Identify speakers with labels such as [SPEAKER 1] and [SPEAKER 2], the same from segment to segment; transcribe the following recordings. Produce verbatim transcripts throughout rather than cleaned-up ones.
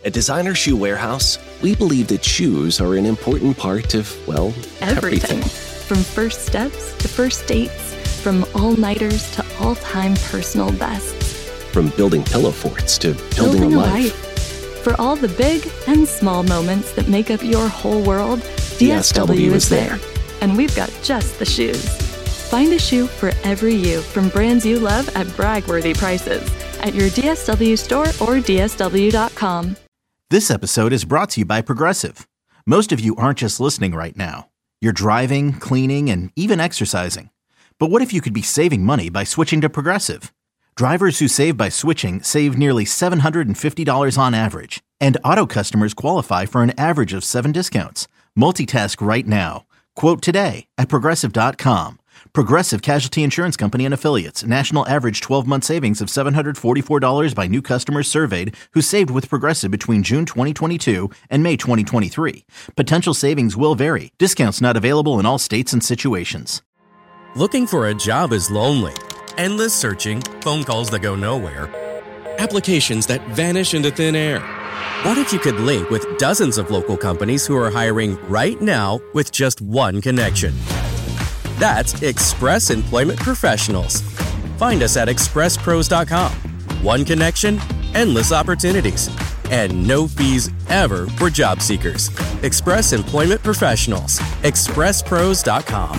[SPEAKER 1] At Designer Shoe Warehouse, we believe that shoes are an important part of, well, everything.
[SPEAKER 2] Everything. From first steps to first dates, from all-nighters to all-time personal bests.
[SPEAKER 1] From building pillow forts to building,
[SPEAKER 2] Building
[SPEAKER 1] a
[SPEAKER 2] a
[SPEAKER 1] life.
[SPEAKER 2] life. For all the big and small moments that make up your whole world, D S W is there. And we've got just the shoes. Find a shoe for every you from brands you love at brag-worthy prices at your D S W store or D S W dot com.
[SPEAKER 3] This episode is brought to you by Progressive. Most of you aren't just listening right now. You're driving, cleaning, and even exercising. But what if you could be saving money by switching to Progressive? Drivers who save by switching save nearly seven hundred fifty dollars on average. And auto customers qualify for an average of seven discounts. Multitask right now. Quote today at Progressive dot com. Progressive Casualty Insurance Company and Affiliates. National average twelve-month savings of seven hundred forty-four dollars by new customers surveyed who saved with Progressive between June twenty twenty-two and May twenty twenty-three. Potential savings will vary. Discounts not available in all states and situations.
[SPEAKER 4] Looking for a job is lonely. Endless searching, phone calls that go nowhere, applications that vanish into thin air. What if you could link with dozens of local companies who are hiring right now with just one connection? That's Express Employment Professionals. Find us at express pros dot com. One connection, endless opportunities, and no fees ever for job seekers. Express Employment Professionals. express pros dot com.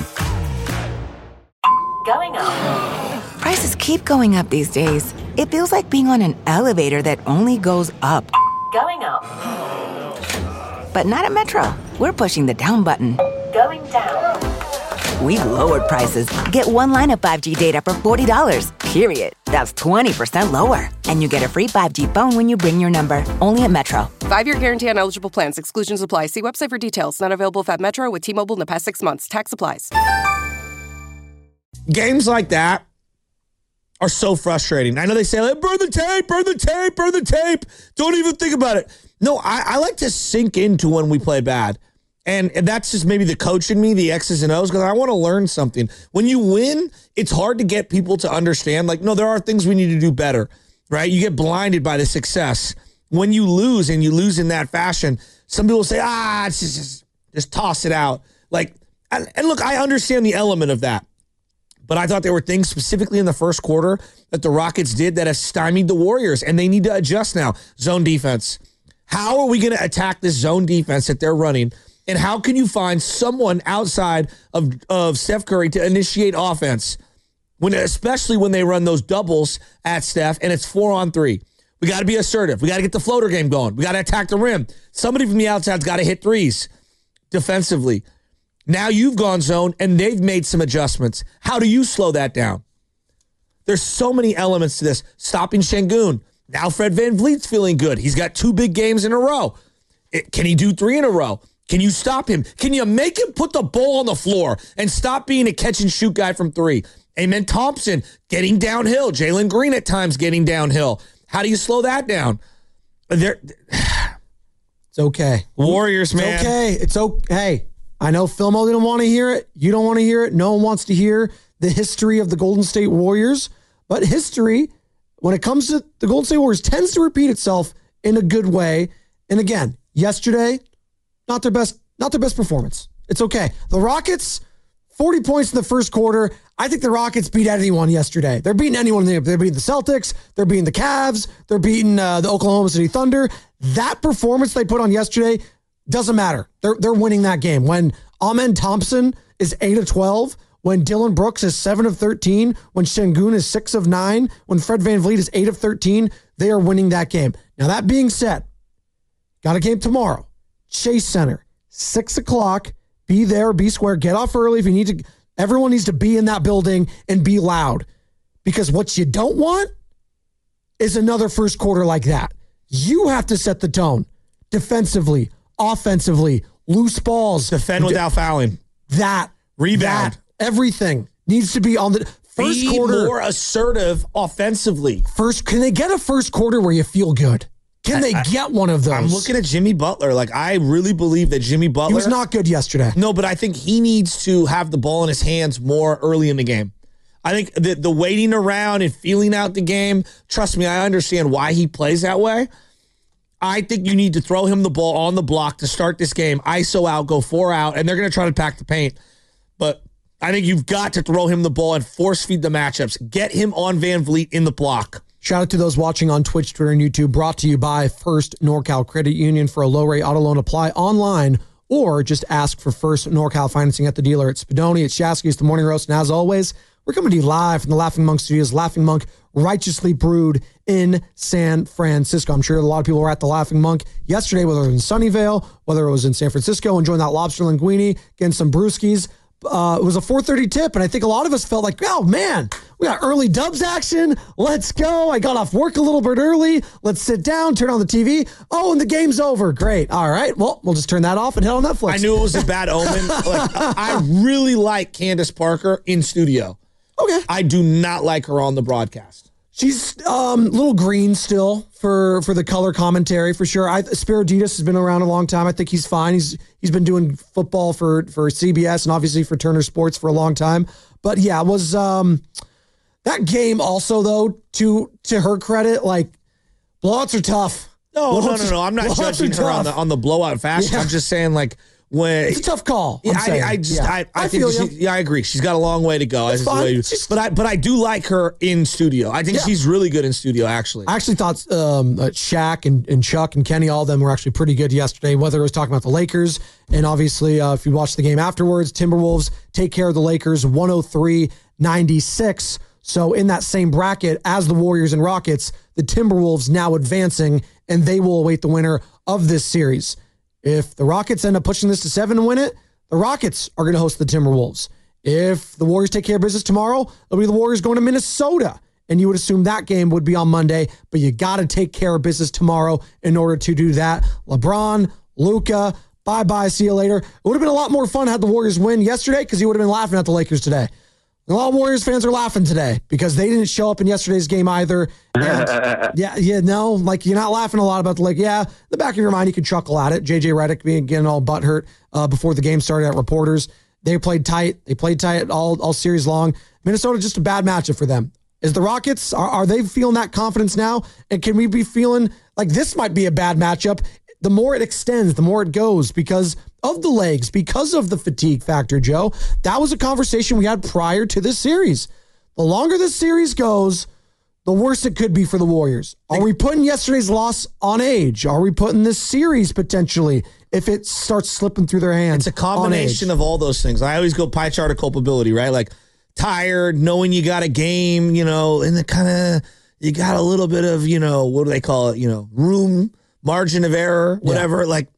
[SPEAKER 5] Going up. Prices keep going up these days. It feels like being on an elevator that only goes up. Going up. But not at Metro. We're pushing the down button. Going down. We've lowered prices. Get one line of five G data for forty dollars, period. That's twenty percent lower. And you get a free five G phone when you bring your number. Only at Metro.
[SPEAKER 6] Five-year guarantee on eligible plans. Exclusions apply. See website for details. Not available at Metro with T-Mobile in the past six months. Tax applies.
[SPEAKER 7] Games like that are so frustrating. I know they say, like, burn the tape, burn the tape, burn the tape. Don't even think about it. No, I, I like to sink into when we play bad. And, and that's just maybe the coach in me, the X's and O's, because I want to learn something. When you win, it's hard to get people to understand, like, no, there are things we need to do better, right? You get blinded by the success. When you lose and you lose in that fashion, some people say, ah, it's just, just, just toss it out. Like, and, and look, I understand the element of that. But I thought there were things specifically in the first quarter that the Rockets did that have stymied the Warriors, and they need to adjust now. Zone defense. How are we going to attack this zone defense that they're running? And how can you find someone outside of, of Steph Curry to initiate offense, when especially when they run those doubles at Steph and it's four on three? We got to be assertive. We got to get the floater game going. We got to attack the rim. Somebody from the outside's got to hit threes defensively. Now you've gone zone, and they've made some adjustments. How do you slow that down? There's so many elements to this. Stopping Şengün. Now Fred VanVleet's feeling good. He's got two big games in a row. It, can he do three in a row? Can you stop him? Can you make him put the ball on the floor and stop being a catch-and-shoot guy from three? Amen Thompson getting downhill. Jalen Green at times getting downhill. How do you slow that down? There,
[SPEAKER 8] It's okay.
[SPEAKER 7] Warriors,
[SPEAKER 8] it's
[SPEAKER 7] man.
[SPEAKER 8] It's okay. It's okay. I know Filmo didn't want to hear it. You don't want to hear it. No one wants to hear the history of the Golden State Warriors. But history, when it comes to the Golden State Warriors, tends to repeat itself in a good way. And again, yesterday, not their best, not their best performance. It's okay. The Rockets, forty points in the first quarter. I think the Rockets beat anyone yesterday. They're beating anyone. They're beating the Celtics. They're beating the Cavs. They're beating uh, the Oklahoma City Thunder. That performance they put on yesterday doesn't matter. They're they're winning that game. When Amen Thompson is eight of twelve, when Dylan Brooks is seven of thirteen, when Şengün is six of nine, when Fred VanVleet is eight of thirteen, they are winning that game. Now, that being said, got a game tomorrow. Chase Center, six o'clock. Be there, be square, get off early if you need to. Everyone needs to be in that building and be loud. Because what you don't want is another first quarter like that. You have to set the tone defensively, offensively, loose balls.
[SPEAKER 7] Defend without fouling.
[SPEAKER 8] That.
[SPEAKER 7] Rebound.
[SPEAKER 8] That, everything needs to be on the first
[SPEAKER 7] be
[SPEAKER 8] quarter.
[SPEAKER 7] More assertive offensively.
[SPEAKER 8] First, can they get a first quarter where you feel good? Can they I, get one of those?
[SPEAKER 7] I'm looking at Jimmy Butler. Like, I really believe that Jimmy Butler...
[SPEAKER 8] He was not good yesterday.
[SPEAKER 7] No, but I think he needs to have the ball in his hands more early in the game. I think the, the waiting around and feeling out the game, trust me, I understand why he plays that way. I think you need to throw him the ball on the block to start this game. I S O out, go four out, and they're going to try to pack the paint. But I think you've got to throw him the ball and force feed the matchups. Get him on Van Vliet in the block.
[SPEAKER 8] Shout out to those watching on Twitch, Twitter, and YouTube. Brought to you by First NorCal Credit Union. For a low-rate auto loan, apply online or just ask for First NorCal financing at the dealer. It's Spadoni, it's Shasky, it's the Morning Roast, and as always, we're coming to you live from the Laughing Monk Studios. Laughing Monk, righteously brewed in San Francisco. I'm sure a lot of people were at the Laughing Monk yesterday, whether it was in Sunnyvale, whether it was in San Francisco, enjoying that lobster linguine, getting some brewskis. Uh, it was a four thirty tip, and I think a lot of us felt like, oh, man, we got early Dubs action. Let's go. I got off work a little bit early. Let's sit down, turn on the T V. Oh, and the game's over. Great. All right. Well, we'll just turn that off and head on Netflix.
[SPEAKER 7] I knew it was a bad omen. Like, I really like Candace Parker in studio.
[SPEAKER 8] Okay.
[SPEAKER 7] I do not like her on the broadcast.
[SPEAKER 8] She's um, a little green still for, for the color commentary, for sure. I, Spiriditas has been around a long time. I think he's fine. He's He's been doing football for, for C B S and obviously for Turner Sports for a long time. But, yeah, it was um, that game also, though, to to her credit, like, blowouts are tough.
[SPEAKER 7] No,
[SPEAKER 8] blowouts
[SPEAKER 7] no, no, no. I'm not judging her on the, on the blowout fashion.
[SPEAKER 8] Yeah.
[SPEAKER 7] I'm just saying, like, when
[SPEAKER 8] it's a tough call.
[SPEAKER 7] Yeah,
[SPEAKER 8] I,
[SPEAKER 7] I just,
[SPEAKER 8] yeah.
[SPEAKER 7] I, I,
[SPEAKER 8] I
[SPEAKER 7] think
[SPEAKER 8] feel
[SPEAKER 7] she,
[SPEAKER 8] you.
[SPEAKER 7] yeah, I agree. She's got a long way to go.
[SPEAKER 8] That's fine.
[SPEAKER 7] You, but I, but I do like her in studio. I think
[SPEAKER 8] Yeah.
[SPEAKER 7] she's really good in studio. Actually,
[SPEAKER 8] I actually thought um, uh, Shaq and, and Chuck and Kenny, all of them were actually pretty good yesterday, whether it was talking about the Lakers. And obviously, uh, if you watch the game afterwards, Timberwolves take care of the Lakers one oh three ninety-six. So in that same bracket as the Warriors and Rockets, the Timberwolves now advancing, and they will await the winner of this series. If the Rockets end up pushing this to seven and win it, the Rockets are going to host the Timberwolves. If the Warriors take care of business tomorrow, it'll be the Warriors going to Minnesota. And you would assume that game would be on Monday, but you got to take care of business tomorrow in order to do that. LeBron, Luka, bye-bye, see you later. It would have been a lot more fun had the Warriors win yesterday because you would have been laughing at the Lakers today. A lot of Warriors fans are laughing today because they didn't show up in yesterday's game either. And yeah, yeah, no, like you're not laughing a lot about the like, yeah, in the back of your mind, you could chuckle at it. J J Redick being getting all butthurt uh, before the game started at reporters. They played tight. They played tight all, all series long. Minnesota, just a bad matchup for them. Is the Rockets, are, are they feeling that confidence now? And can we be feeling like this might be a bad matchup? The more it extends, the more it goes because of the legs, because of the fatigue factor, Joe. That was a conversation we had prior to this series. The longer this series goes, the worse it could be for the Warriors. Are we putting yesterday's loss on age? Are we putting this series potentially, if it starts slipping through their hands?
[SPEAKER 7] It's a combination of all those things. I always go pie chart of culpability, right? Like tired, knowing you got a game, you know, and the kind of, you got a little bit of, you know, what do they call it? You know, room, margin of error, whatever. Yeah. Like,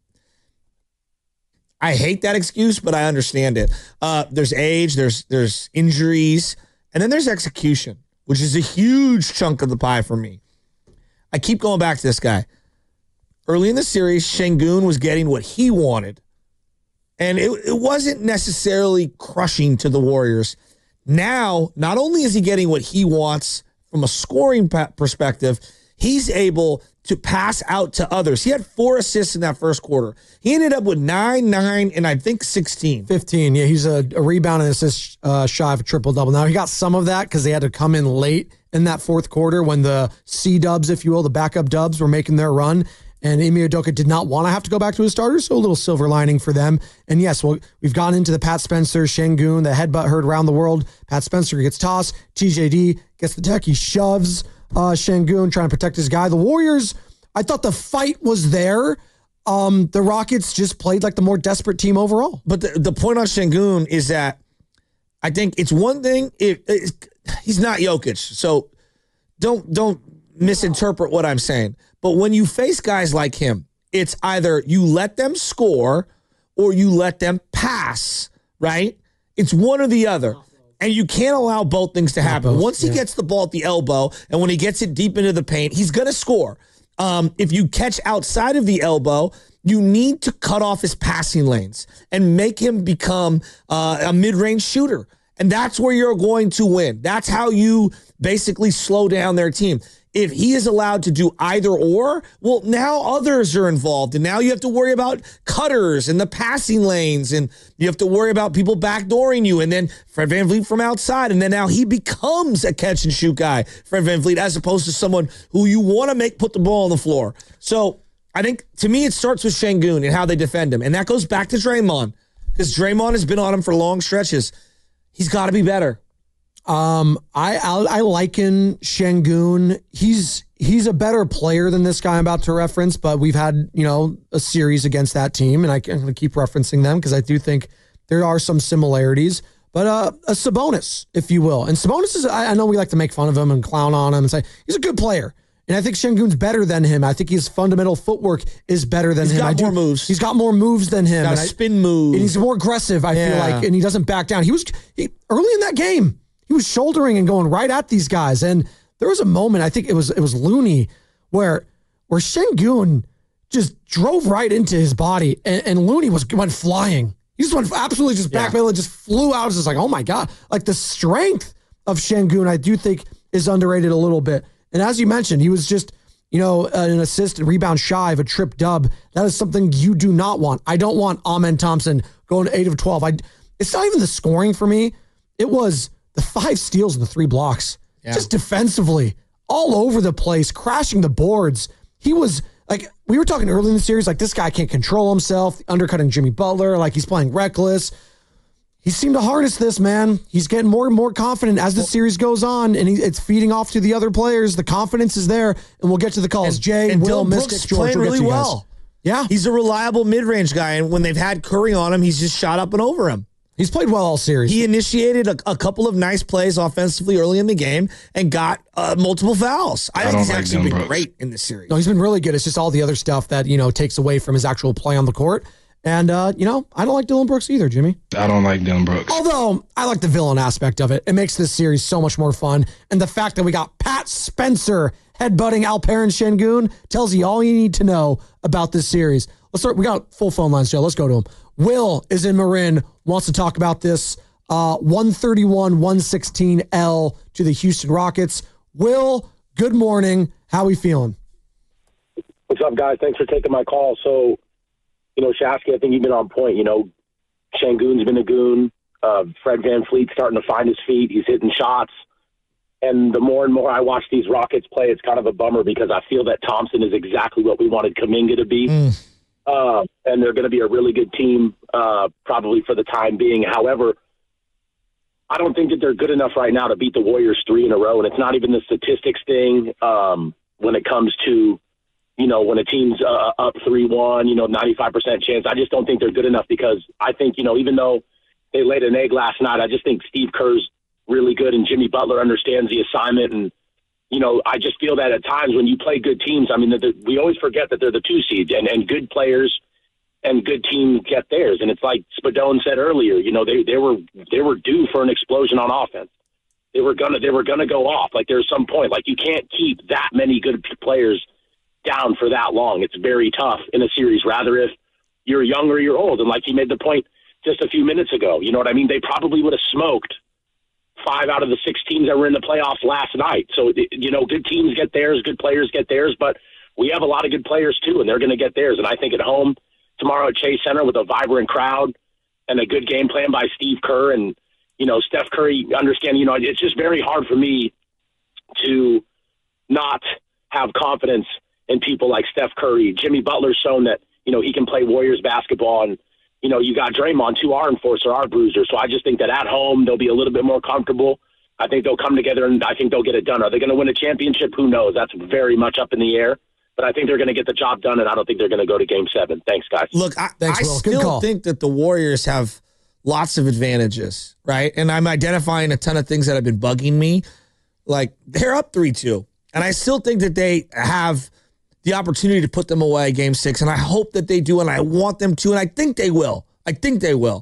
[SPEAKER 7] I hate that excuse, but I understand it. Uh, there's age, there's there's injuries, and then there's execution, which is a huge chunk of the pie for me. I keep going back to this guy. Early in the series, Şengün was getting what he wanted, and it, it wasn't necessarily crushing to the Warriors. Now, not only is he getting what he wants from a scoring perspective, he's able to pass out to others. He had four assists in that first quarter. He ended up with nine, nine, and I think sixteen.
[SPEAKER 8] fifteen. Yeah, he's a, a rebound and assist uh, shy of a triple-double. Now, he got some of that because they had to come in late in that fourth quarter when the C-dubs, if you will, the backup dubs were making their run. And Ime Udoka did not want to have to go back to his starters, so a little silver lining for them. And yes, well, we've gone into the Pat Spencer, Şengün, the headbutt heard around the world. Pat Spencer gets tossed. T J D gets the tech. He shoves uh, Şengün, trying to protect his guy. The Warriors, I thought the fight was there. Um, the Rockets just played like the more desperate team overall.
[SPEAKER 7] But the, the point on Şengün is that I think it's one thing. If it's, he's not Jokic, so don't don't misinterpret what I'm saying. But when you face guys like him, it's either you let them score or you let them pass, right? It's one or the other. And you can't allow both things to happen.
[SPEAKER 8] Both,
[SPEAKER 7] Once he
[SPEAKER 8] yeah.
[SPEAKER 7] gets the ball at the elbow and when he gets it deep into the paint, he's going to score. Um, if you catch outside of the elbow, you need to cut off his passing lanes and make him become uh, a mid-range shooter. And that's where you're going to win. That's how you basically slow down their team. If he is allowed to do either or, well, now others are involved. And now you have to worry about cutters and the passing lanes. And you have to worry about people backdooring you. And then Fred VanVleet from outside. And then now he becomes a catch and shoot guy, Fred VanVleet, as opposed to someone who you want to make put the ball on the floor. So I think, to me, it starts with Şengün and how they defend him. And that goes back to Draymond, because Draymond has been on him for long stretches. He's got to be better.
[SPEAKER 8] Um, I, I I liken Şengün. He's he's a better player than this guy I'm about to reference, but we've had, you know, a series against that team, and I, I'm going to keep referencing them because I do think there are some similarities. But uh, a Sabonis, if you will. And Sabonis is, I, I know we like to make fun of him and clown on him and say, he's a good player. And I think Şengün's better than him. I think his fundamental footwork is better than
[SPEAKER 7] he's
[SPEAKER 8] him.
[SPEAKER 7] Got
[SPEAKER 8] I do,
[SPEAKER 7] more moves.
[SPEAKER 8] He's got more moves than him.
[SPEAKER 7] He's got
[SPEAKER 8] and
[SPEAKER 7] a
[SPEAKER 8] I,
[SPEAKER 7] spin move.
[SPEAKER 8] And he's more aggressive, I
[SPEAKER 7] yeah.
[SPEAKER 8] feel like, and he doesn't back down. He was, he, early in that game, he was shouldering and going right at these guys. And there was a moment, I think it was it was Looney, where where Şengün just drove right into his body, and, and Looney was went flying. He just went absolutely just back
[SPEAKER 7] yeah.
[SPEAKER 8] middle and just flew out. It was just like, oh my God. Like the strength of Şengün, I do think, is underrated a little bit. And as you mentioned, he was just, you know, an assist and rebound shy of a trip dub. That is something you do not want. I don't want Amen Thompson going eight of twelve. I, it's not even the scoring for me. It was the five steals and the three blocks. Yeah. Just defensively, all over the place, crashing the boards. He was, like, we were talking early in the series, like, this guy can't control himself, undercutting Jimmy Butler, like, he's playing reckless. He seemed to harness this, man. He's getting more and more confident as the series goes on, and he, it's feeding off to the other players. The confidence is there, and we'll get to the calls.
[SPEAKER 7] And,
[SPEAKER 8] Jay,
[SPEAKER 7] and
[SPEAKER 8] Will,
[SPEAKER 7] Dylan
[SPEAKER 8] Mystic,
[SPEAKER 7] Brooks
[SPEAKER 8] George,
[SPEAKER 7] playing
[SPEAKER 8] we'll
[SPEAKER 7] really well.
[SPEAKER 8] Yeah.
[SPEAKER 7] He's a reliable mid-range guy, and when they've had Curry on him, he's just shot up and over him.
[SPEAKER 8] He's played well all series.
[SPEAKER 7] He initiated a, a couple of nice plays offensively early in the game and got uh, multiple fouls. I, I think he's like actually been Brooks. great in this series.
[SPEAKER 8] No, he's been really good. It's just all the other stuff that, you know, takes away from his actual play on the court. And, uh, you know, I don't like Dillon Brooks either, Jimmy.
[SPEAKER 9] I don't like Dillon Brooks.
[SPEAKER 8] Although, I like the villain aspect of it. It makes this series so much more fun. And the fact that we got Pat Spencer headbutting Alperen Şengün tells you all you need to know about this series. Let's start. We got full phone lines, Joe. Let's go to him. Will is in Marin, wants to talk about this. Uh, one thirty-one, one sixteen L to the Houston Rockets. Will, good morning. How are we feeling?
[SPEAKER 10] What's up, guys? Thanks for taking my call. So, you know, Shasky, I think you've been on point. You know, Şengün's been a goon. Uh, Fred VanVleet's starting to find his feet. He's hitting shots. And the more and more I watch these Rockets play, it's kind of a bummer because I feel that Thompson is exactly what we wanted Kuminga to be. Mm. Uh, and they're going to be a really good team, uh, probably for the time being. However, I don't think that they're good enough right now to beat the Warriors three in a row. And it's not even the statistics thing um, when it comes to, you know, when a team's uh, up three one, you know, ninety-five percent chance. I just don't think they're good enough because I think, you know, even though they laid an egg last night, I just think Steve Kerr's really good and Jimmy Butler understands the assignment. And, you know, I just feel that at times when you play good teams, I mean, the, the, we always forget that they're the two seeds and, and good players and good teams get theirs. And it's like Spadone said earlier, you know, they, they were they were due for an explosion on offense. They were gonna they were gonna go off. Like there's some point, like you can't keep that many good players down for that long. It's very tough in a series, rather if you're young or you're old. And like he made the point just a few minutes ago, you know what I mean? They probably would have smoked five out of the six teams that were in the playoffs last night. So, you know, good teams get theirs, good players get theirs, but we have a lot of good players too, and they're going to get theirs. And I think at home tomorrow at Chase Center with a vibrant crowd and a good game plan by Steve Kerr and, you know, Steph Curry, understanding, you know, it's just very hard for me to not have confidence in people like Steph Curry. Jimmy Butler's shown that, you know, he can play Warriors basketball, and, you know, you got Draymond, two R enforcer, R bruiser. So I just think that at home they'll be a little bit more comfortable. I think they'll come together, and I think they'll get it done. Are they going to win a championship? Who knows? That's very much up in the air. But I think they're going to get the job done, and I don't think they're going to go to Game seven. Thanks, guys.
[SPEAKER 7] Look, I,
[SPEAKER 8] Thanks,
[SPEAKER 7] I
[SPEAKER 8] Will. Good
[SPEAKER 7] still
[SPEAKER 8] call.
[SPEAKER 7] think that the Warriors have lots of advantages, right? And I'm identifying a ton of things that have been bugging me. Like, they're up three two, and I still think that they have the opportunity to put them away Game six, and I hope that they do, and I want them to, and I think they will. I think they will.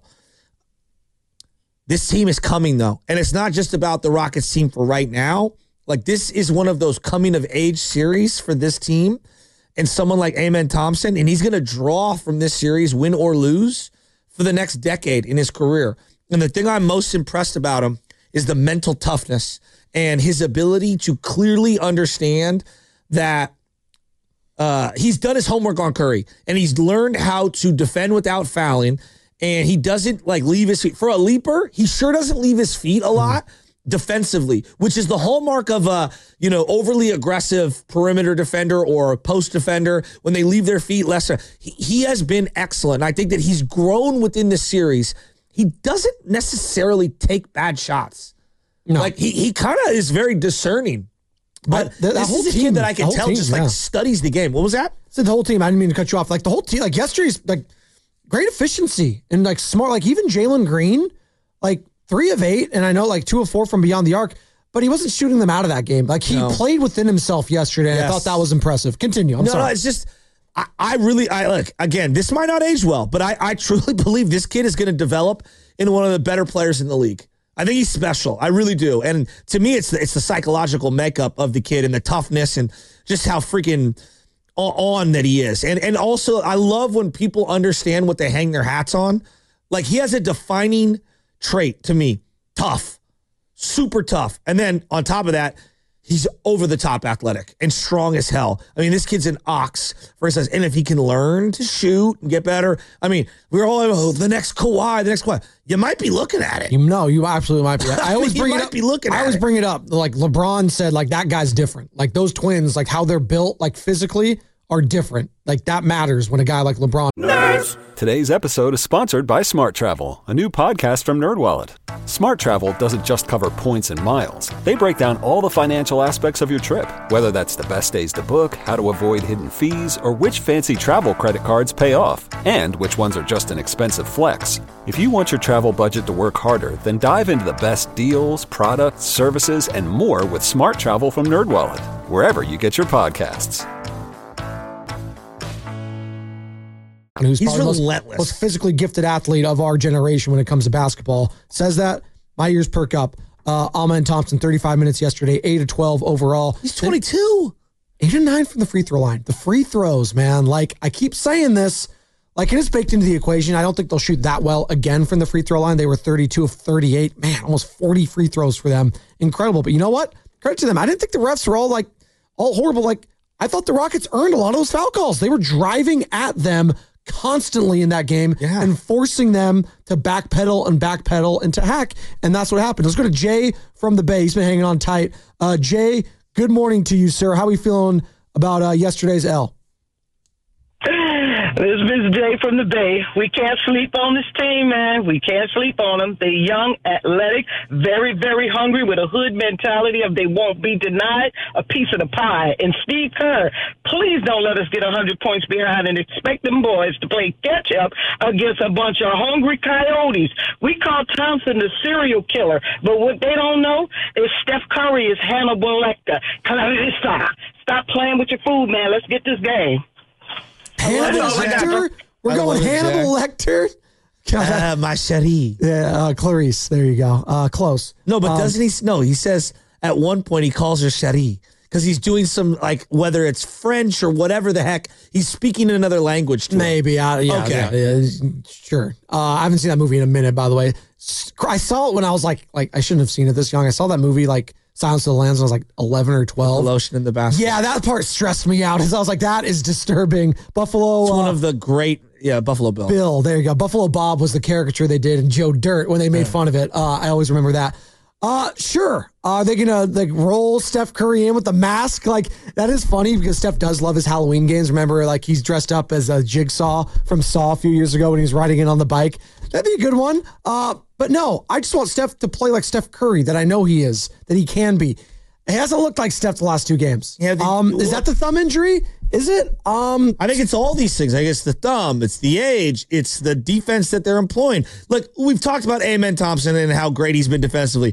[SPEAKER 7] This team is coming, though, and it's not just about the Rockets team for right now. Like, this is one of those coming-of-age series for this team and someone like Amen Thompson, and he's going to draw from this series, win or lose, for the next decade in his career. And the thing I'm most impressed about him is the mental toughness and his ability to clearly understand that uh, he's done his homework on Curry, and he's learned how to defend without fouling, and he doesn't, like, leave his feet. For a leaper, he sure doesn't leave his feet a lot. defensively, which is the hallmark of a, you know, overly aggressive perimeter defender or post defender when they leave their feet less. He, he has been excellent. I think that he's grown within the series. He doesn't necessarily take bad shots. No. Like he he kind of is very discerning. But I, the, this whole is a team, kid that I can tell team, just yeah. like studies the game. What was that?
[SPEAKER 8] So the whole team, I didn't mean to cut you off. Like the whole team, like yesterday's like great efficiency and like smart, like even Jalen Green, like three of eight, and I know like two of four from beyond the arc, but he wasn't shooting them out of that game. Like he no. played within himself yesterday. Yes. I thought that was impressive. Continue. I'm
[SPEAKER 7] no,
[SPEAKER 8] sorry.
[SPEAKER 7] No, it's just, I, I really, I look, again, this might not age well, but I, I truly believe this kid is going to develop into one of the better players in the league. I think he's special. I really do. And to me, it's the, it's the psychological makeup of the kid and the toughness and just how freaking on that he is. And and also, I love when people understand what they hang their hats on. Like, he has a defining trait to me. Tough. Super tough. And then on top of that, he's over the top athletic and strong as hell. I mean, this kid's an ox for instance. And if he can learn to shoot and get better, I mean, we're all oh, the next Kawhi, the next Kawhi. You might be looking at it.
[SPEAKER 8] You know, you absolutely might be. I always bring
[SPEAKER 7] you
[SPEAKER 8] it
[SPEAKER 7] might
[SPEAKER 8] up.
[SPEAKER 7] Be looking
[SPEAKER 8] I
[SPEAKER 7] at
[SPEAKER 8] always
[SPEAKER 7] it.
[SPEAKER 8] bring it up. Like LeBron said, like that guy's different. Like those twins, like how they're built, like physically are different. Like that matters when a guy like LeBron.
[SPEAKER 9] Nerds! Today's episode is sponsored by Smart Travel, a new podcast from NerdWallet. Smart Travel doesn't just cover points and miles. They break down all the financial aspects of your trip, whether that's the best days to book, how to avoid hidden fees, or which fancy travel credit cards pay off, and which ones are just an expensive flex. If you want your travel budget to work harder, then dive into the best deals, products, services, and more with Smart Travel from NerdWallet, wherever you get your podcasts.
[SPEAKER 8] Who's
[SPEAKER 7] He's
[SPEAKER 8] probably
[SPEAKER 7] relentless.
[SPEAKER 8] Most, most physically gifted athlete of our generation when it comes to basketball. Says that, my ears perk up. Uh, Amen Thompson, thirty-five minutes yesterday, eight of twelve overall.
[SPEAKER 7] He's twenty-two.
[SPEAKER 8] eight of nine from the free throw line. The free throws, man. Like, I keep saying this. Like, it is baked into the equation. I don't think they'll shoot that well again from the free throw line. They were thirty-two of thirty-eight. Man, almost forty free throws for them. Incredible. But you know what? Credit to them. I didn't think the refs were all, like, all horrible. Like, I thought the Rockets earned a lot of those foul calls. They were driving at them constantly in that game yeah. and forcing them to backpedal and backpedal and to hack. And that's what happened. Let's go to Jay from the Bay. He's been hanging on tight. Uh, Jay, good morning to you, sir. How are we feeling about uh, yesterday's L?
[SPEAKER 11] This is Miz J from the Bay. We can't sleep on this team, man. We can't sleep on them. They're young, athletic, very, very hungry with a hood mentality of they won't be denied a piece of the pie. And Steve Kerr, please don't let us get one hundred points behind and expect them boys to play catch-up against a bunch of hungry coyotes. We call Thompson the serial killer, but what they don't know is Steph Curry is Hannibal Lecter. Stop. Stop playing with your food, man. Let's get this game.
[SPEAKER 8] Hannibal Lecter? We're going Hannibal Lecter?
[SPEAKER 7] Uh, my chérie.
[SPEAKER 8] Yeah, uh, Clarice. There you go. Uh, close.
[SPEAKER 7] No, but
[SPEAKER 8] um,
[SPEAKER 7] doesn't he? No, he says at one point he calls her chérie because he's doing some, like, whether it's French or whatever the heck, he's speaking in another language to
[SPEAKER 8] Maybe.
[SPEAKER 7] her.
[SPEAKER 8] Uh, yeah,
[SPEAKER 7] okay.
[SPEAKER 8] Yeah, yeah, sure. Uh, I haven't seen that movie in a minute, by the way. I saw it when I was like, like I shouldn't have seen it this young. I saw that movie, like, Silence of the Lambs when I was like eleven or twelve.
[SPEAKER 7] The lotion in the basket.
[SPEAKER 8] Yeah, that part stressed me out. I was like, that is disturbing. Buffalo.
[SPEAKER 7] It's one
[SPEAKER 8] uh,
[SPEAKER 7] of the great, yeah, Buffalo Bill.
[SPEAKER 8] Bill, there you go. Buffalo Bob was the caricature they did in Joe Dirt when they made yeah. fun of it. Uh, I always remember that. Uh, sure. Uh, are they going to like roll Steph Curry in with the mask? Like, that is funny because Steph does love his Halloween games. Remember, like, he's dressed up as a Jigsaw from Saw a few years ago when he was riding in on the bike. That'd be a good one. Uh, but no, I just want Steph to play like Steph Curry that I know he is, that he can be. It hasn't looked like Steph the last two games. Yeah, the, um, is that the thumb injury? Is it? Um,
[SPEAKER 7] I think it's all these things. I guess the thumb, it's the age, it's the defense that they're employing. Look, we've talked about Amen Thompson and how great he's been defensively.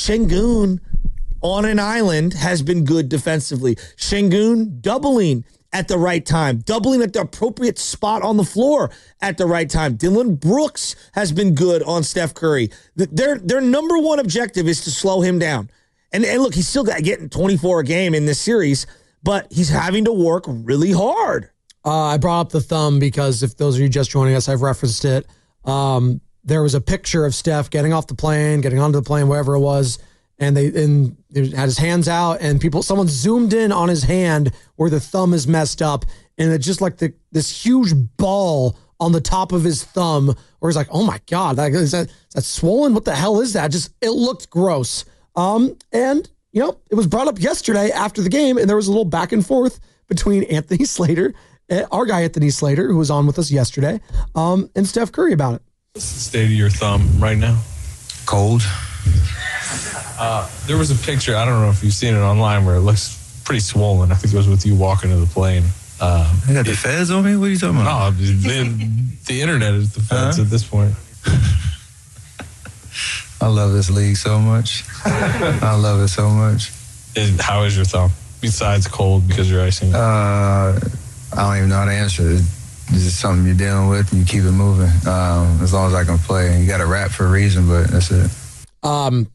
[SPEAKER 7] Şengün on an island has been good defensively. Şengün doubling at the right time, doubling at the appropriate spot on the floor at the right time. Dillon Brooks has been good on Steph Curry. Their, their number one objective is to slow him down. And, and look, he's still got getting twenty-four a game in this series, but he's having to work really hard.
[SPEAKER 8] Uh, I brought up the thumb because if those of you just joining us, I've referenced it. Um, there was a picture of Steph getting off the plane, getting onto the plane, wherever it was, and they and he had his hands out, and people, someone zoomed in on his hand where the thumb is messed up, and it's just like the this huge ball on the top of his thumb, where he's like, "Oh my god, that, is that is that swollen? What the hell is that?" Just it looked gross. Um, and, you know, it was brought up yesterday after the game, and there was a little back and forth between Anthony Slater, our guy Anthony Slater, who was on with us yesterday, um, and Steph Curry about it.
[SPEAKER 12] What's the state of your thumb right now?
[SPEAKER 13] Cold.
[SPEAKER 12] Uh, there was a picture, I don't know if you've seen it online, where it looks pretty swollen. I think it was with you walking to the plane. Uh,
[SPEAKER 13] you got the feds on me? What are you talking about?
[SPEAKER 12] No, the, the internet is the feds uh-huh. at this point.
[SPEAKER 13] I love this league so much. I love it so much.
[SPEAKER 12] Is, how is your thumb? Besides cold because you're icing?
[SPEAKER 13] Uh, I don't even know how to answer it. This is something you're dealing with and you keep it moving. Um, as long as I can play. And you got to rap for a reason, but that's it.
[SPEAKER 8] Um,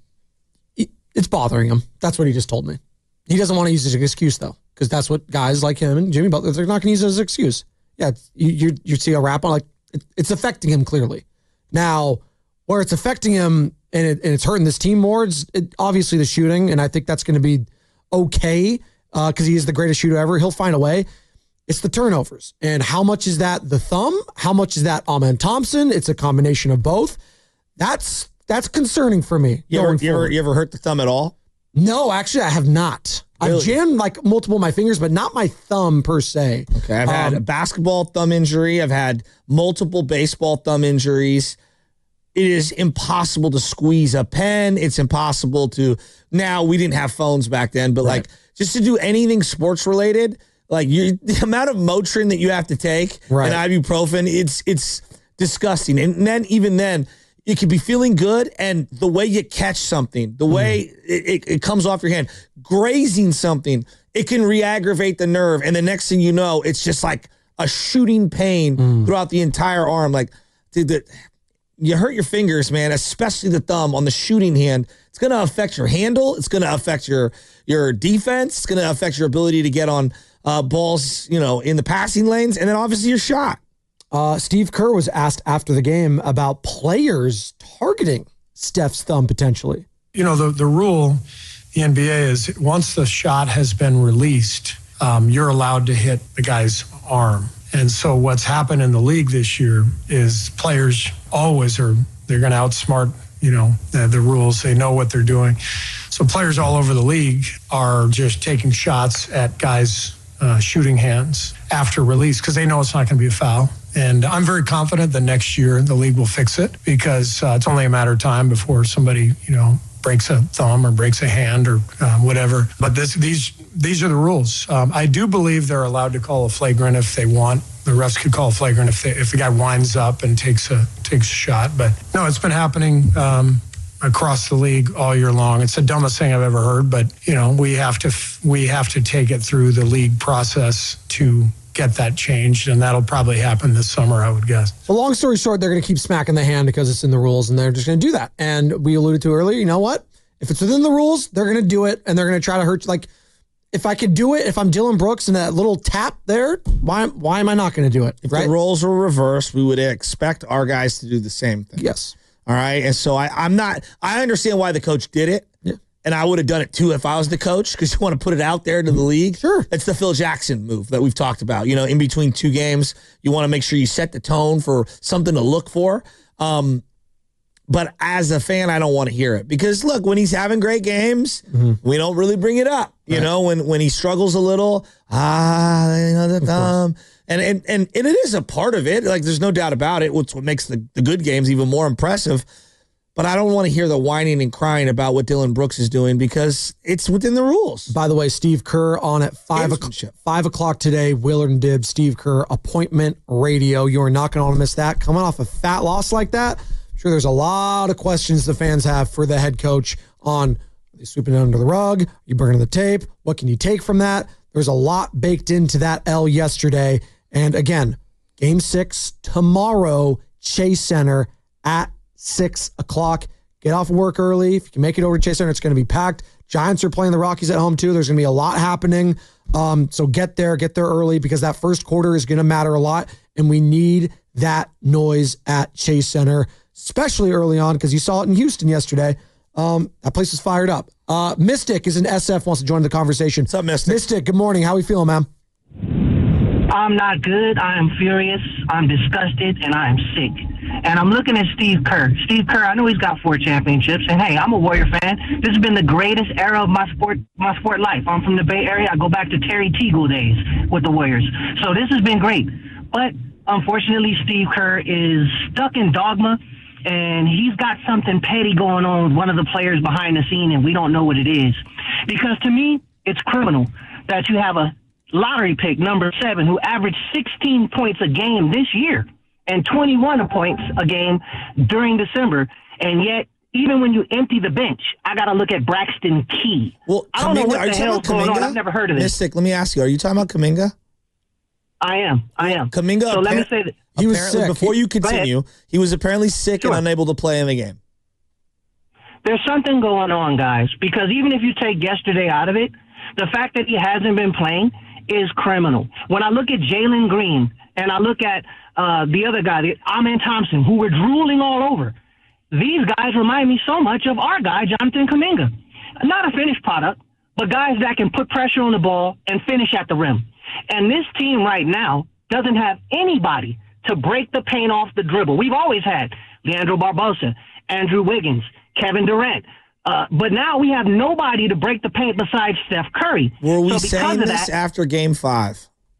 [SPEAKER 8] it's bothering him. That's what he just told me. He doesn't want to use it as an excuse, though, because that's what guys like him and Jimmy Butler, they're not going to use it as an excuse. Yeah, you, you, you see a rap on, like, it, it's affecting him clearly. Now, where it's affecting him and, it, and it's hurting this team more, it's it, obviously the shooting, and I think that's going to be okay because uh, he is the greatest shooter ever. He'll find a way. It's the turnovers. And how much is that the thumb? How much is that Amen Thompson? It's a combination of both. That's that's concerning for me.
[SPEAKER 7] You ever, you ever, you ever hurt the thumb at all?
[SPEAKER 8] No, actually, I have not. Really? I've jammed like multiple of my fingers, but not my thumb per se.
[SPEAKER 7] Okay, I've um, had a basketball thumb injury. I've had multiple baseball thumb injuries. It is impossible to squeeze a pen. It's impossible to, now we didn't have phones back then, but right. like just to do anything sports related, like you, the amount of Motrin that you have to take right. and ibuprofen, it's it's disgusting. And then even then, you could be feeling good, and the way you catch something, the way mm. it, it, it comes off your hand, grazing something, it can re-aggravate the nerve. And the next thing you know, it's just like a shooting pain mm. throughout the entire arm. Like, dude, the, you hurt your fingers, man, especially the thumb on the shooting hand. It's going to affect your handle. It's going to affect your your defense. It's going to affect your ability to get on uh, balls, you know, in the passing lanes, and then obviously your shot.
[SPEAKER 8] Uh, Steve Kerr was asked after the game about players targeting Steph's thumb potentially.
[SPEAKER 14] You know, the, the rule, the N B A is once the shot has been released, um, you're allowed to hit the guy's arm. And so what's happened in the league this year is players always are, they're going to outsmart, you know, the, the rules. They know what they're doing. So players all over the league are just taking shots at guys' uh, shooting hands after release because they know it's not going to be a foul. And I'm very confident that next year the league will fix it because uh, it's only a matter of time before somebody, you know, breaks a thumb or breaks a hand or uh, whatever. But this, these these are the rules. Um, I do believe they're allowed to call a flagrant if they want. The refs could call a flagrant if they, if the guy winds up and takes a takes a shot. But no, it's been happening um, across the league all year long. It's the dumbest thing I've ever heard. But you know, we have to we have to take it through the league process to get that changed, and that'll probably happen this summer, I would guess.
[SPEAKER 8] So long story short, they're going to keep smacking the hand because it's in the rules, and they're just going to do that. And we alluded to earlier, you know what? If it's within the rules, they're going to do it, and they're going to try to hurt you. Like, if I could do it, if I'm Dylan Brooks and that little tap there, why why am I not going to do it?
[SPEAKER 7] If
[SPEAKER 8] right?
[SPEAKER 7] the roles were reversed, we would expect our guys to do the same thing.
[SPEAKER 8] Yes.
[SPEAKER 7] All right? And so I, I'm not, I understand why the coach did it.
[SPEAKER 8] Yeah.
[SPEAKER 7] And I would have done it too if I was the coach because you want to put it out there to the league.
[SPEAKER 8] Sure.
[SPEAKER 7] It's the Phil Jackson move that we've talked about. You know, in between two games, you want to make sure you set the tone for something to look for. Um, but as a fan, I don't want to hear it because, look, when he's having great games, mm-hmm. we don't really bring it up. You right. know, when when he struggles a little, ah, you know, the thumb. And, and, and, and it is a part of it. Like, there's no doubt about it. It's what makes the, the good games even more impressive. But I don't want to hear the whining and crying about what Dylan Brooks is doing because it's within the rules.
[SPEAKER 8] By the way, Steve Kerr on at five o'clock, five o'clock today, Willard and Dibbs, Steve Kerr, appointment radio. You are not going to want to miss that. Coming off a fat loss like that, I'm sure there's a lot of questions the fans have for the head coach on, are they sweeping it under the rug? Are you burning the tape? What can you take from that? There's a lot baked into that L yesterday. And again, game six tomorrow, Chase Center at six o'clock. Get off work early. If you can make it over to Chase Center, it's going to be packed. Giants are playing the Rockies at home too. There's going to be a lot happening. Um, so get there, get there early because that first quarter is going to matter a lot. And we need that noise at Chase Center, especially early on because you saw it in Houston yesterday. Um, that place is fired up. Uh, Mystic is in S F, wants to join the conversation.
[SPEAKER 7] What's up, Mystic?
[SPEAKER 8] Mystic, good morning. How are we feeling, man?
[SPEAKER 11] I'm not good. I am furious. I'm disgusted, and I am sick. And I'm looking at Steve Kerr. Steve Kerr, I know he's got four championships, and hey, I'm a Warrior fan. This has been the greatest era of my sport, my sport life. I'm from the Bay Area. I go back to Terry Teagle days with the Warriors. So this has been great. But unfortunately, Steve Kerr is stuck in dogma, and he's got something petty going on with one of the players behind the scene, and we don't know what it is. Because to me, it's criminal that you have a lottery pick, number seven, who averaged sixteen points a game this year and twenty-one points a game during December. And yet, even when you empty the bench, I got to look at Braxton Key.
[SPEAKER 7] Well,
[SPEAKER 11] I don't know
[SPEAKER 7] Kuminga,
[SPEAKER 11] what
[SPEAKER 7] are you
[SPEAKER 11] the
[SPEAKER 7] talking
[SPEAKER 11] hell's
[SPEAKER 7] about
[SPEAKER 11] going on.
[SPEAKER 7] Kuminga?
[SPEAKER 11] I've never heard of this.
[SPEAKER 7] Mystic, let me ask you, are you talking about Kuminga?
[SPEAKER 11] I am. I am.
[SPEAKER 7] Kuminga,
[SPEAKER 11] so let me say that.
[SPEAKER 7] he was sick. Before you continue, he was apparently sick
[SPEAKER 11] Sure.
[SPEAKER 7] and unable to play in the game.
[SPEAKER 11] There's something going on, guys, because even if you take yesterday out of it, the fact that he hasn't been playing is criminal. When I look at Jalen Green and I look at uh, the other guy, the Amen Thompson, who we're drooling all over, these guys remind me so much of our guy, Jonathan Kuminga. Not a finished product, but guys that can put pressure on the ball and finish at the rim. And this team right now doesn't have anybody to break the paint off the dribble. We've always had Leandro Barbosa, Andrew Wiggins, Kevin Durant. Uh, but now we have nobody to break the paint besides Steph Curry.
[SPEAKER 7] Were we
[SPEAKER 11] So because
[SPEAKER 7] saying
[SPEAKER 11] of
[SPEAKER 7] this
[SPEAKER 11] that,
[SPEAKER 7] after game five?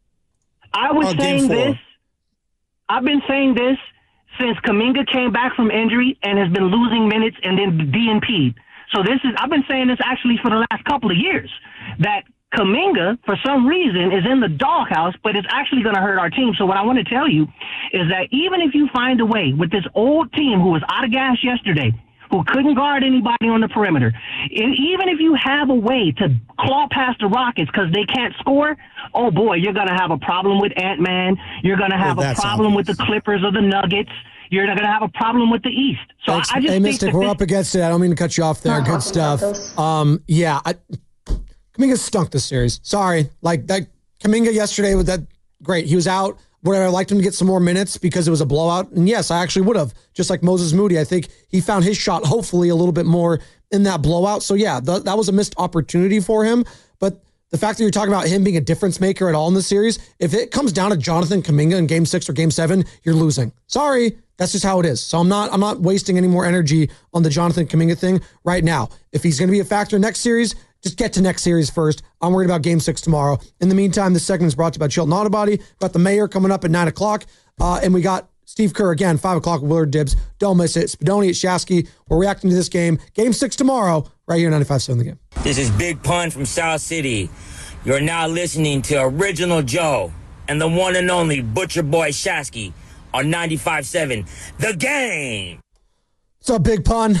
[SPEAKER 11] I was
[SPEAKER 7] Oh, game
[SPEAKER 11] saying
[SPEAKER 7] four.
[SPEAKER 11] this. I've been saying this since Kuminga came back from injury and has been losing minutes and then D N P'd. So this is I've been saying this actually for the last couple of years, that Kuminga, for some reason, is in the doghouse, but it's actually going to hurt our team. So what I want to tell you is that even if you find a way with this old team who was out of gas yesterday, who couldn't guard anybody on the perimeter, and even if you have a way to claw past the Rockets because they can't score, oh boy, you're going to have a problem with Ant-Man. You're going to have
[SPEAKER 7] Well,
[SPEAKER 11] a
[SPEAKER 7] that's
[SPEAKER 11] problem with the Clippers or the Nuggets. You're going to have a problem with the East. So
[SPEAKER 8] Thanks.
[SPEAKER 11] I just
[SPEAKER 8] hey,
[SPEAKER 11] think
[SPEAKER 8] Mystic,
[SPEAKER 11] that
[SPEAKER 8] we're
[SPEAKER 11] this-
[SPEAKER 8] up against it. I don't mean to cut you off there.
[SPEAKER 15] Not
[SPEAKER 8] Good
[SPEAKER 15] talking about
[SPEAKER 8] stuff.
[SPEAKER 15] this.
[SPEAKER 8] Um, yeah, I, Kuminga stunk this series. Sorry, like that. Kuminga yesterday with that. Great, he was out. Would I liked him to get some more minutes because it was a blowout? And yes, I actually would have. Just like Moses Moody, I think he found his shot hopefully a little bit more in that blowout. So yeah, th- that was a missed opportunity for him. But the fact that you're talking about him being a difference maker at all in the series, if it comes down to Jonathan Kuminga in Game Six or Game Seven, you're losing. Sorry, that's just how it is. So I'm not I'm not wasting any more energy on the Jonathan Kuminga thing right now. If he's going to be a factor next series, just get to next series first. I'm worried about Game Six tomorrow. In the meantime, this segment is brought to you by Chilton Auto Body. We've got the mayor coming up at nine o'clock, uh, and we got Steve Kerr again, five o'clock with Willard Dibbs. Don't miss it. Spadoni at Shasky. We're reacting to this game. Game Six tomorrow, right here, ninety-five point seven The Game.
[SPEAKER 16] This is Big Pun from South City. You're now listening to Original Joe and the one and only Butcher Boy Shasky on ninety-five point seven The Game.
[SPEAKER 8] What's up, Big Pun?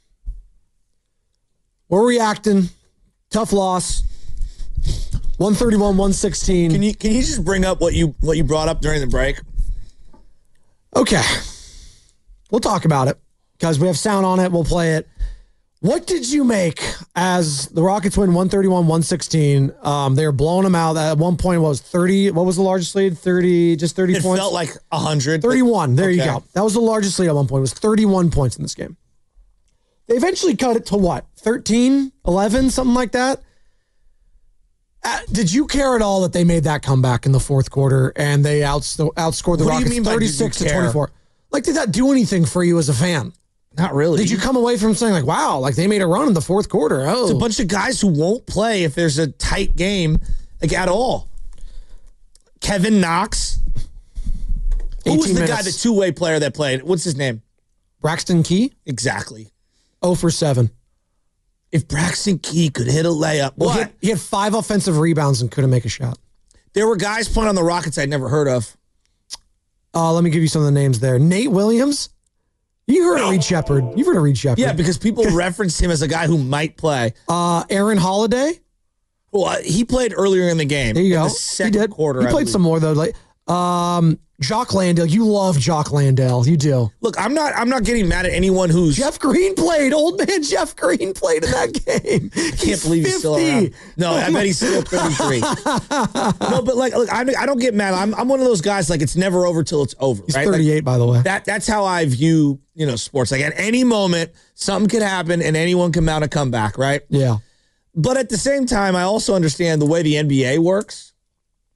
[SPEAKER 8] We're reacting. Tough loss. one thirty-one, one sixteen.
[SPEAKER 7] Can you can you just bring up what you what you brought up during the break?
[SPEAKER 8] Okay. We'll talk about it because we have sound on it. We'll play it. What did you make as the Rockets win one thirty-one, one sixteen? Um, they were blowing them out. At one point, what was thirty? What was the largest lead? thirty, just thirty
[SPEAKER 7] It
[SPEAKER 8] points?
[SPEAKER 7] felt like one hundred.
[SPEAKER 8] thirty-one. There you
[SPEAKER 7] Okay.
[SPEAKER 8] go. That was the largest lead at one point. It was thirty-one points in this game. They eventually cut it to what? thirteen, eleven, something like that? Uh, did you care at all that they made that comeback in the fourth quarter and they outs- outscored the
[SPEAKER 7] What do you
[SPEAKER 8] Rockets
[SPEAKER 7] mean by did you
[SPEAKER 8] thirty-six to
[SPEAKER 7] care?
[SPEAKER 8] twenty-four? Like, did that do anything for you as a fan?
[SPEAKER 7] Not really.
[SPEAKER 8] Did you come away from saying like, wow, like they made a run in the fourth quarter? Oh,
[SPEAKER 7] It's a bunch of guys who won't play if there's a tight game, like at all. Kevin Knox. Who was the
[SPEAKER 8] eighteen
[SPEAKER 7] guy, the
[SPEAKER 8] minutes.
[SPEAKER 7] two-way player that played? What's his name?
[SPEAKER 8] Braxton Key?
[SPEAKER 7] Exactly.
[SPEAKER 8] oh for seven.
[SPEAKER 7] If Braxton Key could hit a layup,
[SPEAKER 8] Well, he
[SPEAKER 7] what?
[SPEAKER 8] had, he had five offensive rebounds and couldn't make a shot.
[SPEAKER 7] There were guys playing on the Rockets I'd never heard of.
[SPEAKER 8] Uh, let me give you some of the names there. Nate Williams. You heard of Reed Shepard. You've heard of Reed Shepard.
[SPEAKER 7] Yeah, because people referenced him as a guy who might play.
[SPEAKER 8] Uh, Aaron Holiday.
[SPEAKER 7] Well, uh, he played earlier in the game.
[SPEAKER 8] There you
[SPEAKER 7] in
[SPEAKER 8] go.
[SPEAKER 7] The second
[SPEAKER 8] he did.
[SPEAKER 7] quarter.
[SPEAKER 8] He
[SPEAKER 7] I
[SPEAKER 8] played
[SPEAKER 7] believe.
[SPEAKER 8] some more though. Like um, Jock Landale. You love Jock Landale. You do.
[SPEAKER 7] Look, I'm not. I'm not getting mad at anyone who's.
[SPEAKER 8] Jeff Green played. Old man Jeff Green played in that game.
[SPEAKER 7] I can't believe he's still around. No, I bet he's still thirty-three. No, but like, look, I, I don't get mad. I'm, I'm one of those guys. Like, it's never over till it's over.
[SPEAKER 8] He's
[SPEAKER 7] right?
[SPEAKER 8] thirty-eight,
[SPEAKER 7] like,
[SPEAKER 8] by the way.
[SPEAKER 7] That that's how I view you know sports. Like at any moment, something could happen and anyone can mount a comeback. Right.
[SPEAKER 8] Yeah.
[SPEAKER 7] But at the same time, I also understand the way the N B A works.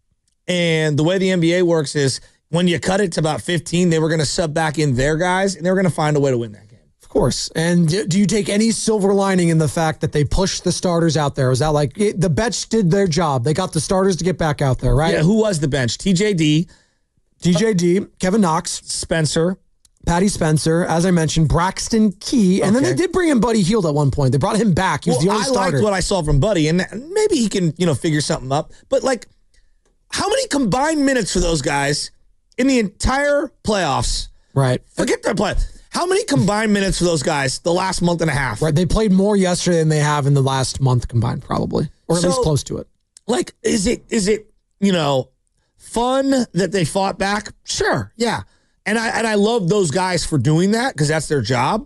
[SPEAKER 7] And the way the N B A works is when you cut it to about fifteen, they were going to sub back in their guys, and they were going to find a way to win that game.
[SPEAKER 8] Of course. And do you take any silver lining in the fact that they pushed the starters out there? Is that like it, the bench did their job? They got the starters to get back out there, right?
[SPEAKER 7] Yeah, who was the bench? T J D.
[SPEAKER 8] T J D, Kevin Knox.
[SPEAKER 7] Spencer.
[SPEAKER 8] Patty Spencer, as I mentioned, Braxton Key. And okay. then they did bring in Buddy Hield at one point. They brought him back. He was
[SPEAKER 7] well,
[SPEAKER 8] the only
[SPEAKER 7] I
[SPEAKER 8] starter.
[SPEAKER 7] liked what I saw from Buddy, and maybe he can, you know, figure something up. But, like, how many combined minutes for those guys in the entire playoffs?
[SPEAKER 8] Right.
[SPEAKER 7] Forget their play. How many combined minutes for those guys the last month and a half?
[SPEAKER 8] Right. They played more yesterday than they have in the last month combined, probably. Or at
[SPEAKER 7] so,
[SPEAKER 8] least close to it.
[SPEAKER 7] Like, is it is it, you know, fun that they fought back? Sure. Yeah. And I and I love those guys for doing that because that's their job.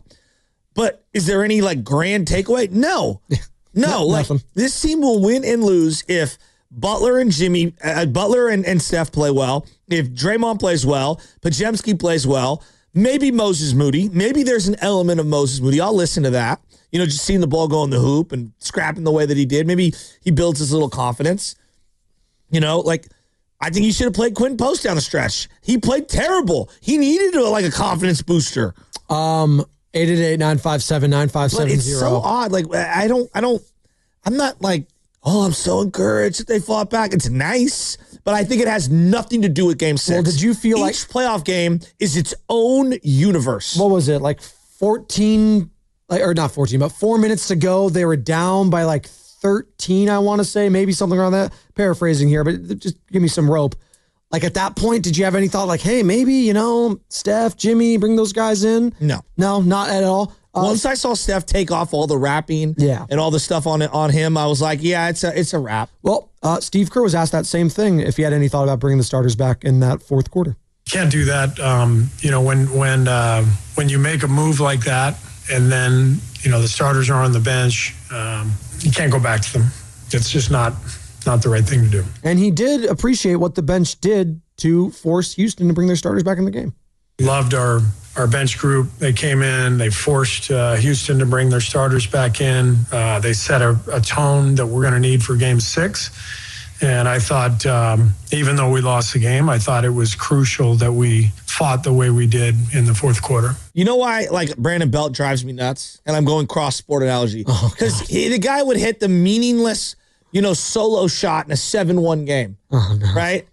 [SPEAKER 7] But is there any, like, grand takeaway? No. No.
[SPEAKER 8] no
[SPEAKER 7] like,
[SPEAKER 8] nothing.
[SPEAKER 7] This team will win and lose if Butler and Jimmy, uh, Butler and, and Steph play well, if Draymond plays well, Podziemski plays well, maybe Moses Moody. Maybe there's an element of Moses Moody. I'll listen to that. You know, just seeing the ball go in the hoop and scrapping the way that he did. Maybe he builds his little confidence. You know, like, I think he should have played Quentin Post down the stretch. He played terrible. He needed a, like a confidence booster.
[SPEAKER 8] Um, eight eight eight, nine five seven, nine five seven zero.
[SPEAKER 7] But it's so odd. Like, I don't, I don't, I'm not like, oh, I'm so encouraged that they fought back. It's nice, but I think it has nothing to do with game six.
[SPEAKER 8] Well, did you feel
[SPEAKER 7] Each
[SPEAKER 8] like...
[SPEAKER 7] Each playoff game is its own universe.
[SPEAKER 8] What was it, like fourteen, like, or not fourteen, but four minutes to go. They were down by like thirteen, I want to say, maybe something around that. Paraphrasing here, but just give me some rope. Like at that point, did you have any thought like, hey, maybe, you know, Steph, Jimmy, bring those guys in?
[SPEAKER 7] No.
[SPEAKER 8] No, not at all. Uh,
[SPEAKER 7] Once I saw Steph take off all the rapping
[SPEAKER 8] yeah.
[SPEAKER 7] and all the stuff on it on him, I was like, yeah, it's a it's a wrap.
[SPEAKER 8] Well, uh, Steve Kerr was asked that same thing if he had any thought about bringing the starters back in that fourth quarter.
[SPEAKER 14] Can't do that. Um, you know, when when uh, when you make a move like that and then, you know, the starters are on the bench, um, you can't go back to them. It's just not not the right thing to do.
[SPEAKER 8] And he did appreciate what the bench did to force Houston to bring their starters back in the game.
[SPEAKER 14] Loved our our bench group. They came in, they forced uh, Houston to bring their starters back in. Uh, they set a, a tone that we're going to need for game six. And I thought, um, even though we lost the game, I thought it was crucial that we fought the way we did in the fourth quarter.
[SPEAKER 7] You know why, like, Brandon Belt drives me nuts? And I'm going cross-sport analogy. Because oh, the guy would hit the meaningless, you know, solo shot in a seven one game.
[SPEAKER 8] Oh, no.
[SPEAKER 7] Right?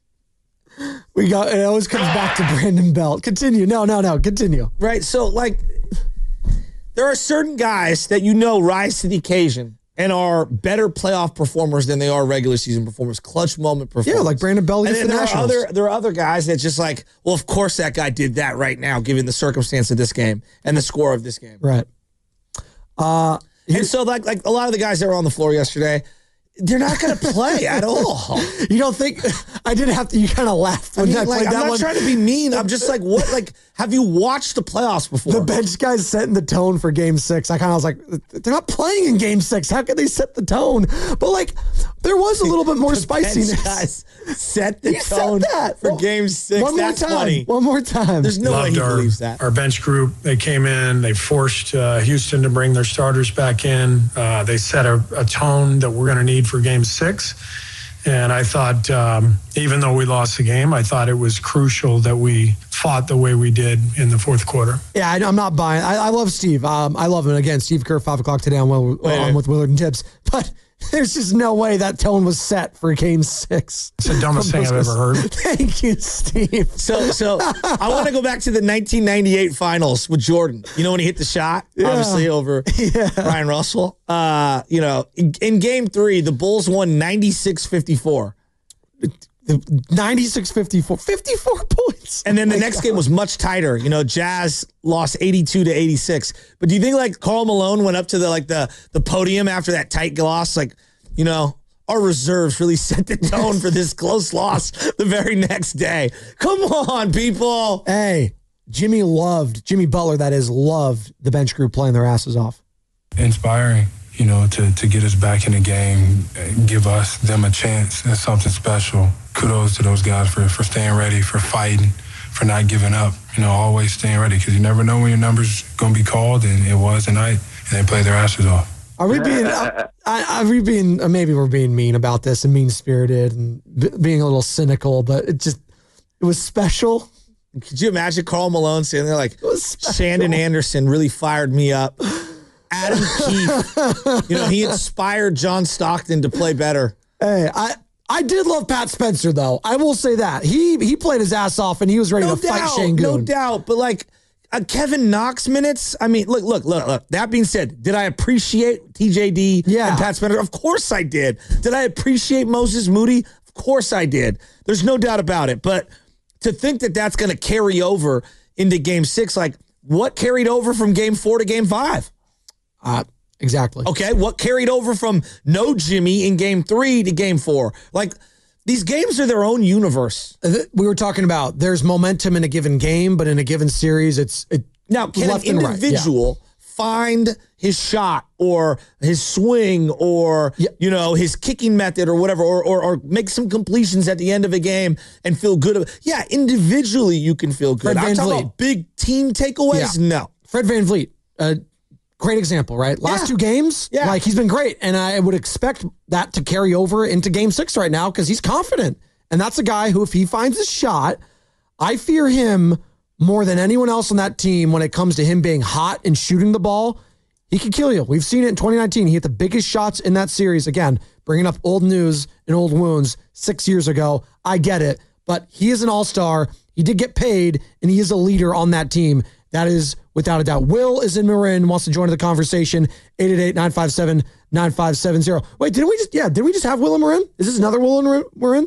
[SPEAKER 8] We got, it always comes back to Brandon Belt. Continue. No, no, no. Continue.
[SPEAKER 7] Right. So, like, there are certain guys that you know rise to the occasion and are better playoff performers than they are regular season performers, clutch moment performers.
[SPEAKER 8] Yeah, like Brandon Belt against
[SPEAKER 7] and
[SPEAKER 8] the
[SPEAKER 7] there
[SPEAKER 8] Nationals.
[SPEAKER 7] Are other, there are other guys that just like, well, of course that guy did that right now, given the circumstance of this game and the score of this game.
[SPEAKER 8] Right. Uh,
[SPEAKER 7] and so, like, like a lot of the guys that were on the floor yesterday, they're not going to play at all.
[SPEAKER 8] You don't think I didn't have to? You kind of laughed when I, mean, I
[SPEAKER 7] like,
[SPEAKER 8] played
[SPEAKER 7] I'm
[SPEAKER 8] that
[SPEAKER 7] not
[SPEAKER 8] one.
[SPEAKER 7] trying to be mean. I'm just like, what? Like, have you watched the playoffs before?
[SPEAKER 8] The bench guys setting the tone for Game Six. I kind of was like, they're not playing in Game Six. How can they set the tone? But like, there was a little bit more
[SPEAKER 7] the
[SPEAKER 8] spiciness.
[SPEAKER 7] Bench guys set the
[SPEAKER 8] you
[SPEAKER 7] tone
[SPEAKER 8] that.
[SPEAKER 7] for
[SPEAKER 8] well,
[SPEAKER 7] Game Six.
[SPEAKER 8] One
[SPEAKER 7] That's
[SPEAKER 8] more time.
[SPEAKER 7] funny.
[SPEAKER 8] One more time.
[SPEAKER 7] There's no
[SPEAKER 14] Loved
[SPEAKER 7] way he
[SPEAKER 14] our,
[SPEAKER 7] believes that.
[SPEAKER 14] Our bench group, they came in, they forced uh, Houston to bring their starters back in. Uh, they set a, a tone that we're going to need for Game Six. And I thought, um, even though we lost the game, I thought it was crucial that we fought the way we did in the fourth quarter.
[SPEAKER 8] Yeah, I, I'm not buying. I, I love Steve. Um, I love him. Again, Steve Kerr, five o'clock today on, Will,
[SPEAKER 7] wait,
[SPEAKER 8] on
[SPEAKER 7] wait.
[SPEAKER 8] with Willard and Tibbs. But there's just no way that tone was set for Game Six.
[SPEAKER 14] It's the dumbest thing I've ever heard.
[SPEAKER 8] Thank you, Steve.
[SPEAKER 7] So, so I want to go back to the nineteen ninety-eight finals with Jordan. You know when he hit the shot,
[SPEAKER 8] Yeah.
[SPEAKER 7] obviously over
[SPEAKER 8] Yeah.
[SPEAKER 7] Ryan Russell. Uh, you know, in, in Game Three, the Bulls won ninety-six fifty-four.
[SPEAKER 8] ninety-six fifty-four. fifty-four points.
[SPEAKER 7] And then the
[SPEAKER 8] Oh my
[SPEAKER 7] next
[SPEAKER 8] God.
[SPEAKER 7] game was much tighter. You know, Jazz lost eighty-two to eighty-six. But do you think like Karl Malone went up to the like the the podium after that tight loss? Like, you know, our reserves really set the tone for this close loss the very next day. Come on, people.
[SPEAKER 8] Hey, Jimmy loved, Jimmy Butler, that is, loved the bench group playing their asses off.
[SPEAKER 15] Inspiring, you know, to, to get us back in the game, give us, them a chance. That's something special. Kudos to those guys for, for staying ready, for fighting, for not giving up. You know, always staying ready because you never know when your number's going to be called, and it was tonight, and they played their asses off.
[SPEAKER 8] Are we being, uh, I, are we being, uh, maybe we're being mean about this and mean-spirited and b- being a little cynical, but it just, it was special.
[SPEAKER 7] Could you imagine Karl Malone sitting there like, Shandon Anderson really fired me up. Adam Keefe, you know, he inspired John Stockton to play better.
[SPEAKER 8] Hey, I, I did love Pat Spencer, though. I will say that. He he played his ass off, and he was ready
[SPEAKER 7] no
[SPEAKER 8] to
[SPEAKER 7] doubt,
[SPEAKER 8] fight Şengün.
[SPEAKER 7] No doubt. But, like, uh, Kevin Knox minutes, I mean, look, look, look, look. That being said, did I appreciate T J D
[SPEAKER 8] yeah.
[SPEAKER 7] and Pat Spencer? Of course I did. Did I appreciate Moses Moody? Of course I did. There's no doubt about it. But to think that that's going to carry over into game six, like, what carried over from game four to game five?
[SPEAKER 8] Uh, exactly.
[SPEAKER 7] Okay, what carried over from no Jimmy in game three to game four? Like, these games are their own universe.
[SPEAKER 8] We were talking about there's momentum in a given game, but in a given series, it's it
[SPEAKER 7] now can
[SPEAKER 8] left
[SPEAKER 7] an
[SPEAKER 8] and right.
[SPEAKER 7] individual
[SPEAKER 8] Yeah.
[SPEAKER 7] find his shot or his swing or
[SPEAKER 8] Yeah.
[SPEAKER 7] you know his kicking method or whatever, or, or or make some completions at the end of a game and feel good? Yeah, individually you can feel good.
[SPEAKER 8] Fred
[SPEAKER 7] I'm
[SPEAKER 8] Van
[SPEAKER 7] talking
[SPEAKER 8] Vliet.
[SPEAKER 7] about big team takeaways.
[SPEAKER 8] Yeah.
[SPEAKER 7] No,
[SPEAKER 8] Fred Van Vliet. Uh, Great example, right? Last
[SPEAKER 7] Yeah.
[SPEAKER 8] two games,
[SPEAKER 7] Yeah.
[SPEAKER 8] like he's been great. And I would expect that to carry over into game six right now because he's confident. And that's a guy who, if he finds his shot, I fear him more than anyone else on that team when it comes to him being hot and shooting the ball. He could kill you. We've seen it in twenty nineteen. He hit the biggest shots in that series. Again, bringing up old news and old wounds six years ago. I get it. But he is an all-star. He did get paid, and he is a leader on that team. That is without a doubt. Will is in Marin, wants to join the conversation. eight eight eight, nine five seven, nine five seven zero. Wait, didn't we just, yeah, did we just have Will in Marin? Is this another Will in Marin?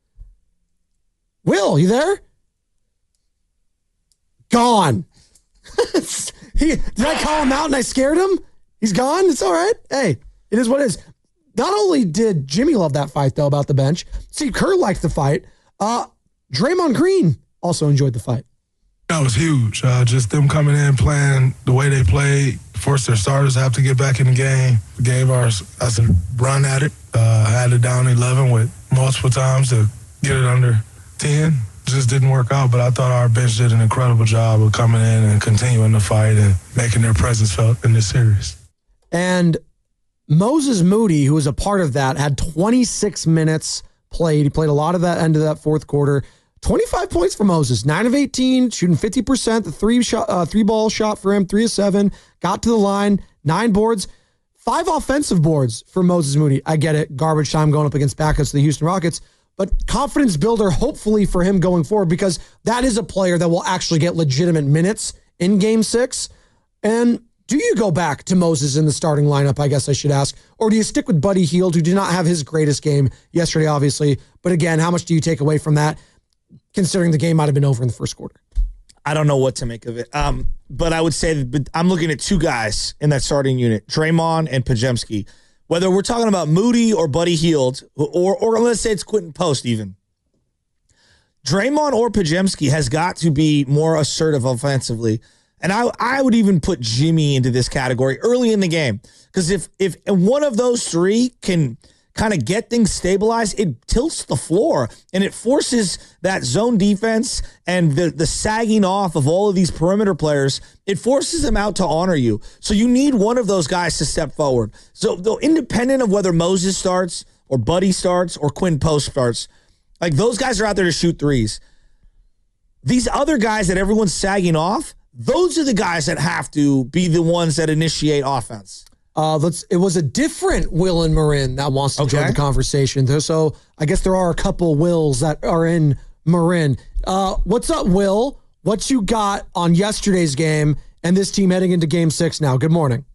[SPEAKER 8] Will, you there? Gone. he, did I call him out and I scared him? He's gone? It's all right. Hey, it is what it is. Not only did Jimmy love that fight, though, about the bench, Steve Kerr liked the fight. Uh, Draymond Green also enjoyed the fight.
[SPEAKER 15] That was huge. Uh, just them coming in, playing the way they played, forced their starters to have to get back in the game. We gave us, us a run at it. Uh, had it down eleven with multiple times to get it under ten. Just didn't work out, but I thought our bench did an incredible job of coming in and continuing the fight and making their presence felt in this series.
[SPEAKER 8] And Moses Moody, who was a part of that, had twenty-six minutes played. He played a lot of that end of that fourth quarter. twenty-five points for Moses, nine of eighteen, shooting fifty percent. The three shot, uh, three ball shot for him, three of seven. Got to the line, nine boards, five offensive boards for Moses Moody. I get it, garbage time going up against backups to the Houston Rockets, but confidence builder hopefully for him going forward because that is a player that will actually get legitimate minutes in Game Six. And do you go back to Moses in the starting lineup, I guess I should ask, or do you stick with Buddy Hield, who did not have his greatest game yesterday, obviously, but again, how much do you take away from that, considering the game might have been over in the first quarter?
[SPEAKER 7] I don't know what to make of it. Um, but I would say that I'm looking at two guys in that starting unit, Draymond and Podziemski. Whether we're talking about Moody or Buddy Hield, or or let's say it's Quentin Post even, Draymond or Podziemski has got to be more assertive offensively. And I, I would even put Jimmy into this category early in the game. Because if, if one of those three can kind of get things stabilized, it tilts the floor and it forces that zone defense and the, the sagging off of all of these perimeter players. It forces them out to honor you. So you need one of those guys to step forward. So though, independent of whether Moses starts or Buddy starts or Quinn Post starts, like those guys are out there to shoot threes. These other guys that everyone's sagging off, those are the guys that have to be the ones that initiate offense.
[SPEAKER 8] Uh, let's. It was a different Will and Marin that wants to
[SPEAKER 7] Okay.
[SPEAKER 8] join the conversation. So I guess there are a couple Wills that are in Marin. Uh, what's up, Will? What you got on yesterday's game and this team heading into Game Six now? Good morning.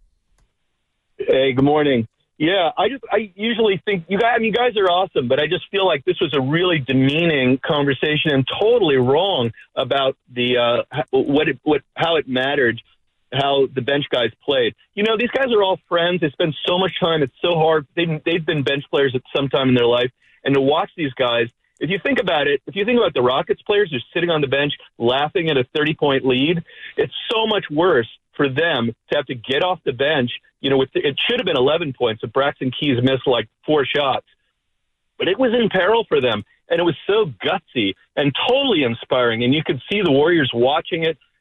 [SPEAKER 17] Hey, good morning. Yeah, I just I usually think you guys. I mean, you guys are awesome, but I just feel like this was a really demeaning conversation and totally wrong about the uh, what it what how it mattered. How the bench guys played. You know, these guys are all friends. They spend so much time. It's so hard. They've, they've been bench players at some time in their life. And to watch these guys, if you think about it, if you think about the Rockets players who're sitting on the bench laughing at a thirty-point lead, it's so much worse for them to have to get off the bench. You know, with the, it should have been eleven points if Braxton Keys missed like four shots. But it was in peril for them. And it was so gutsy and totally inspiring. And you could see the Warriors watching it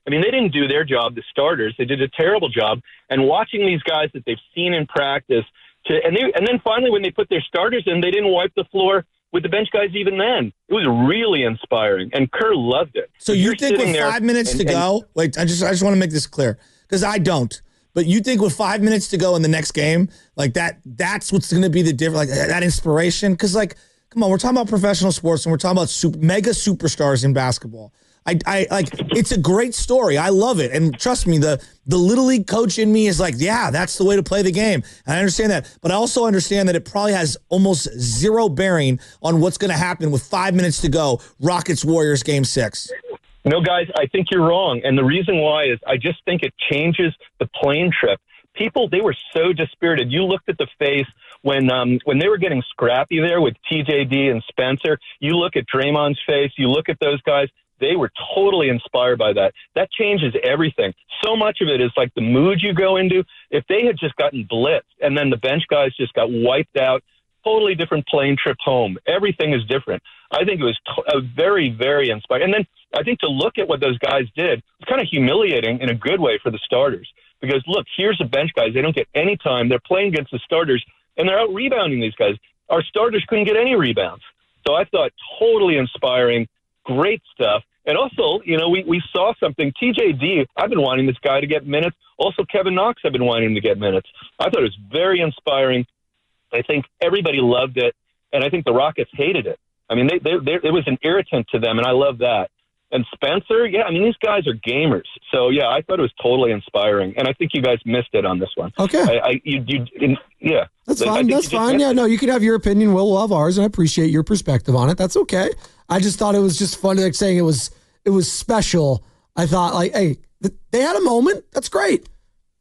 [SPEAKER 17] I mean, they didn't do their job, the starters. They did a terrible job. And watching these guys that they've seen in practice, to and they, and then finally when they put their starters in, they didn't wipe the floor with the bench guys even then. It was really inspiring, and Kerr loved it.
[SPEAKER 7] So you think with five minutes
[SPEAKER 17] and,
[SPEAKER 7] to go, and, wait, I just I just want to make this clear, because I don't. But you think with five minutes to go in the next game, like that, that's what's going to be the difference, like that inspiration? Because, like, come on, we're talking about professional sports and we're talking about super, mega superstars in basketball. I, I like. It's a great story. I love it, and trust me, the the little league coach in me is like, yeah, that's the way to play the game. And I understand that, but I also understand that it probably has almost zero bearing on what's going to happen with five minutes to go. Rockets Warriors game six.
[SPEAKER 17] No, guys, I think you're wrong. And the reason why is I just think it changes the plane trip. People, they were so dispirited. You looked at the face when um, when they were getting scrappy there with T J D and Spencer. You look at Draymond's face. You look at those guys. They were totally inspired by that. That changes everything. So much of it is like the mood you go into. If they had just gotten blitzed and then the bench guys just got wiped out, totally different plane trip home. Everything is different. I think it was t- a very, very inspiring. And then I think to look at what those guys did, it's kind of humiliating in a good way for the starters. Because, look, here's the bench guys. They don't get any time. They're playing against the starters, and they're out-rebounding these guys. Our starters couldn't get any rebounds. So I thought totally inspiring, great stuff. And also, you know, we, we saw something. T J D, I've been wanting this guy to get minutes. Also, Kevin Knox, I've been wanting him to get minutes. I thought it was very inspiring. I think everybody loved it, and I think the Rockets hated it. I mean, they, they, they, it was an irritant to them, and I love that. And Spencer, yeah, I mean, these guys are gamers. So, yeah, I thought it was totally inspiring, and I think you guys missed it on this one.
[SPEAKER 8] Okay.
[SPEAKER 17] I, I you, you, in, yeah.
[SPEAKER 8] That's
[SPEAKER 17] I
[SPEAKER 8] fine.
[SPEAKER 17] think
[SPEAKER 8] That's
[SPEAKER 17] you just
[SPEAKER 8] fine. Yeah,
[SPEAKER 17] missed
[SPEAKER 8] no,
[SPEAKER 17] it.
[SPEAKER 8] you can have your opinion. We'll love ours, and I appreciate your perspective on it. That's okay. I just thought it was just fun, like saying it was it was special. I thought, like, hey, th- they had a moment. That's great.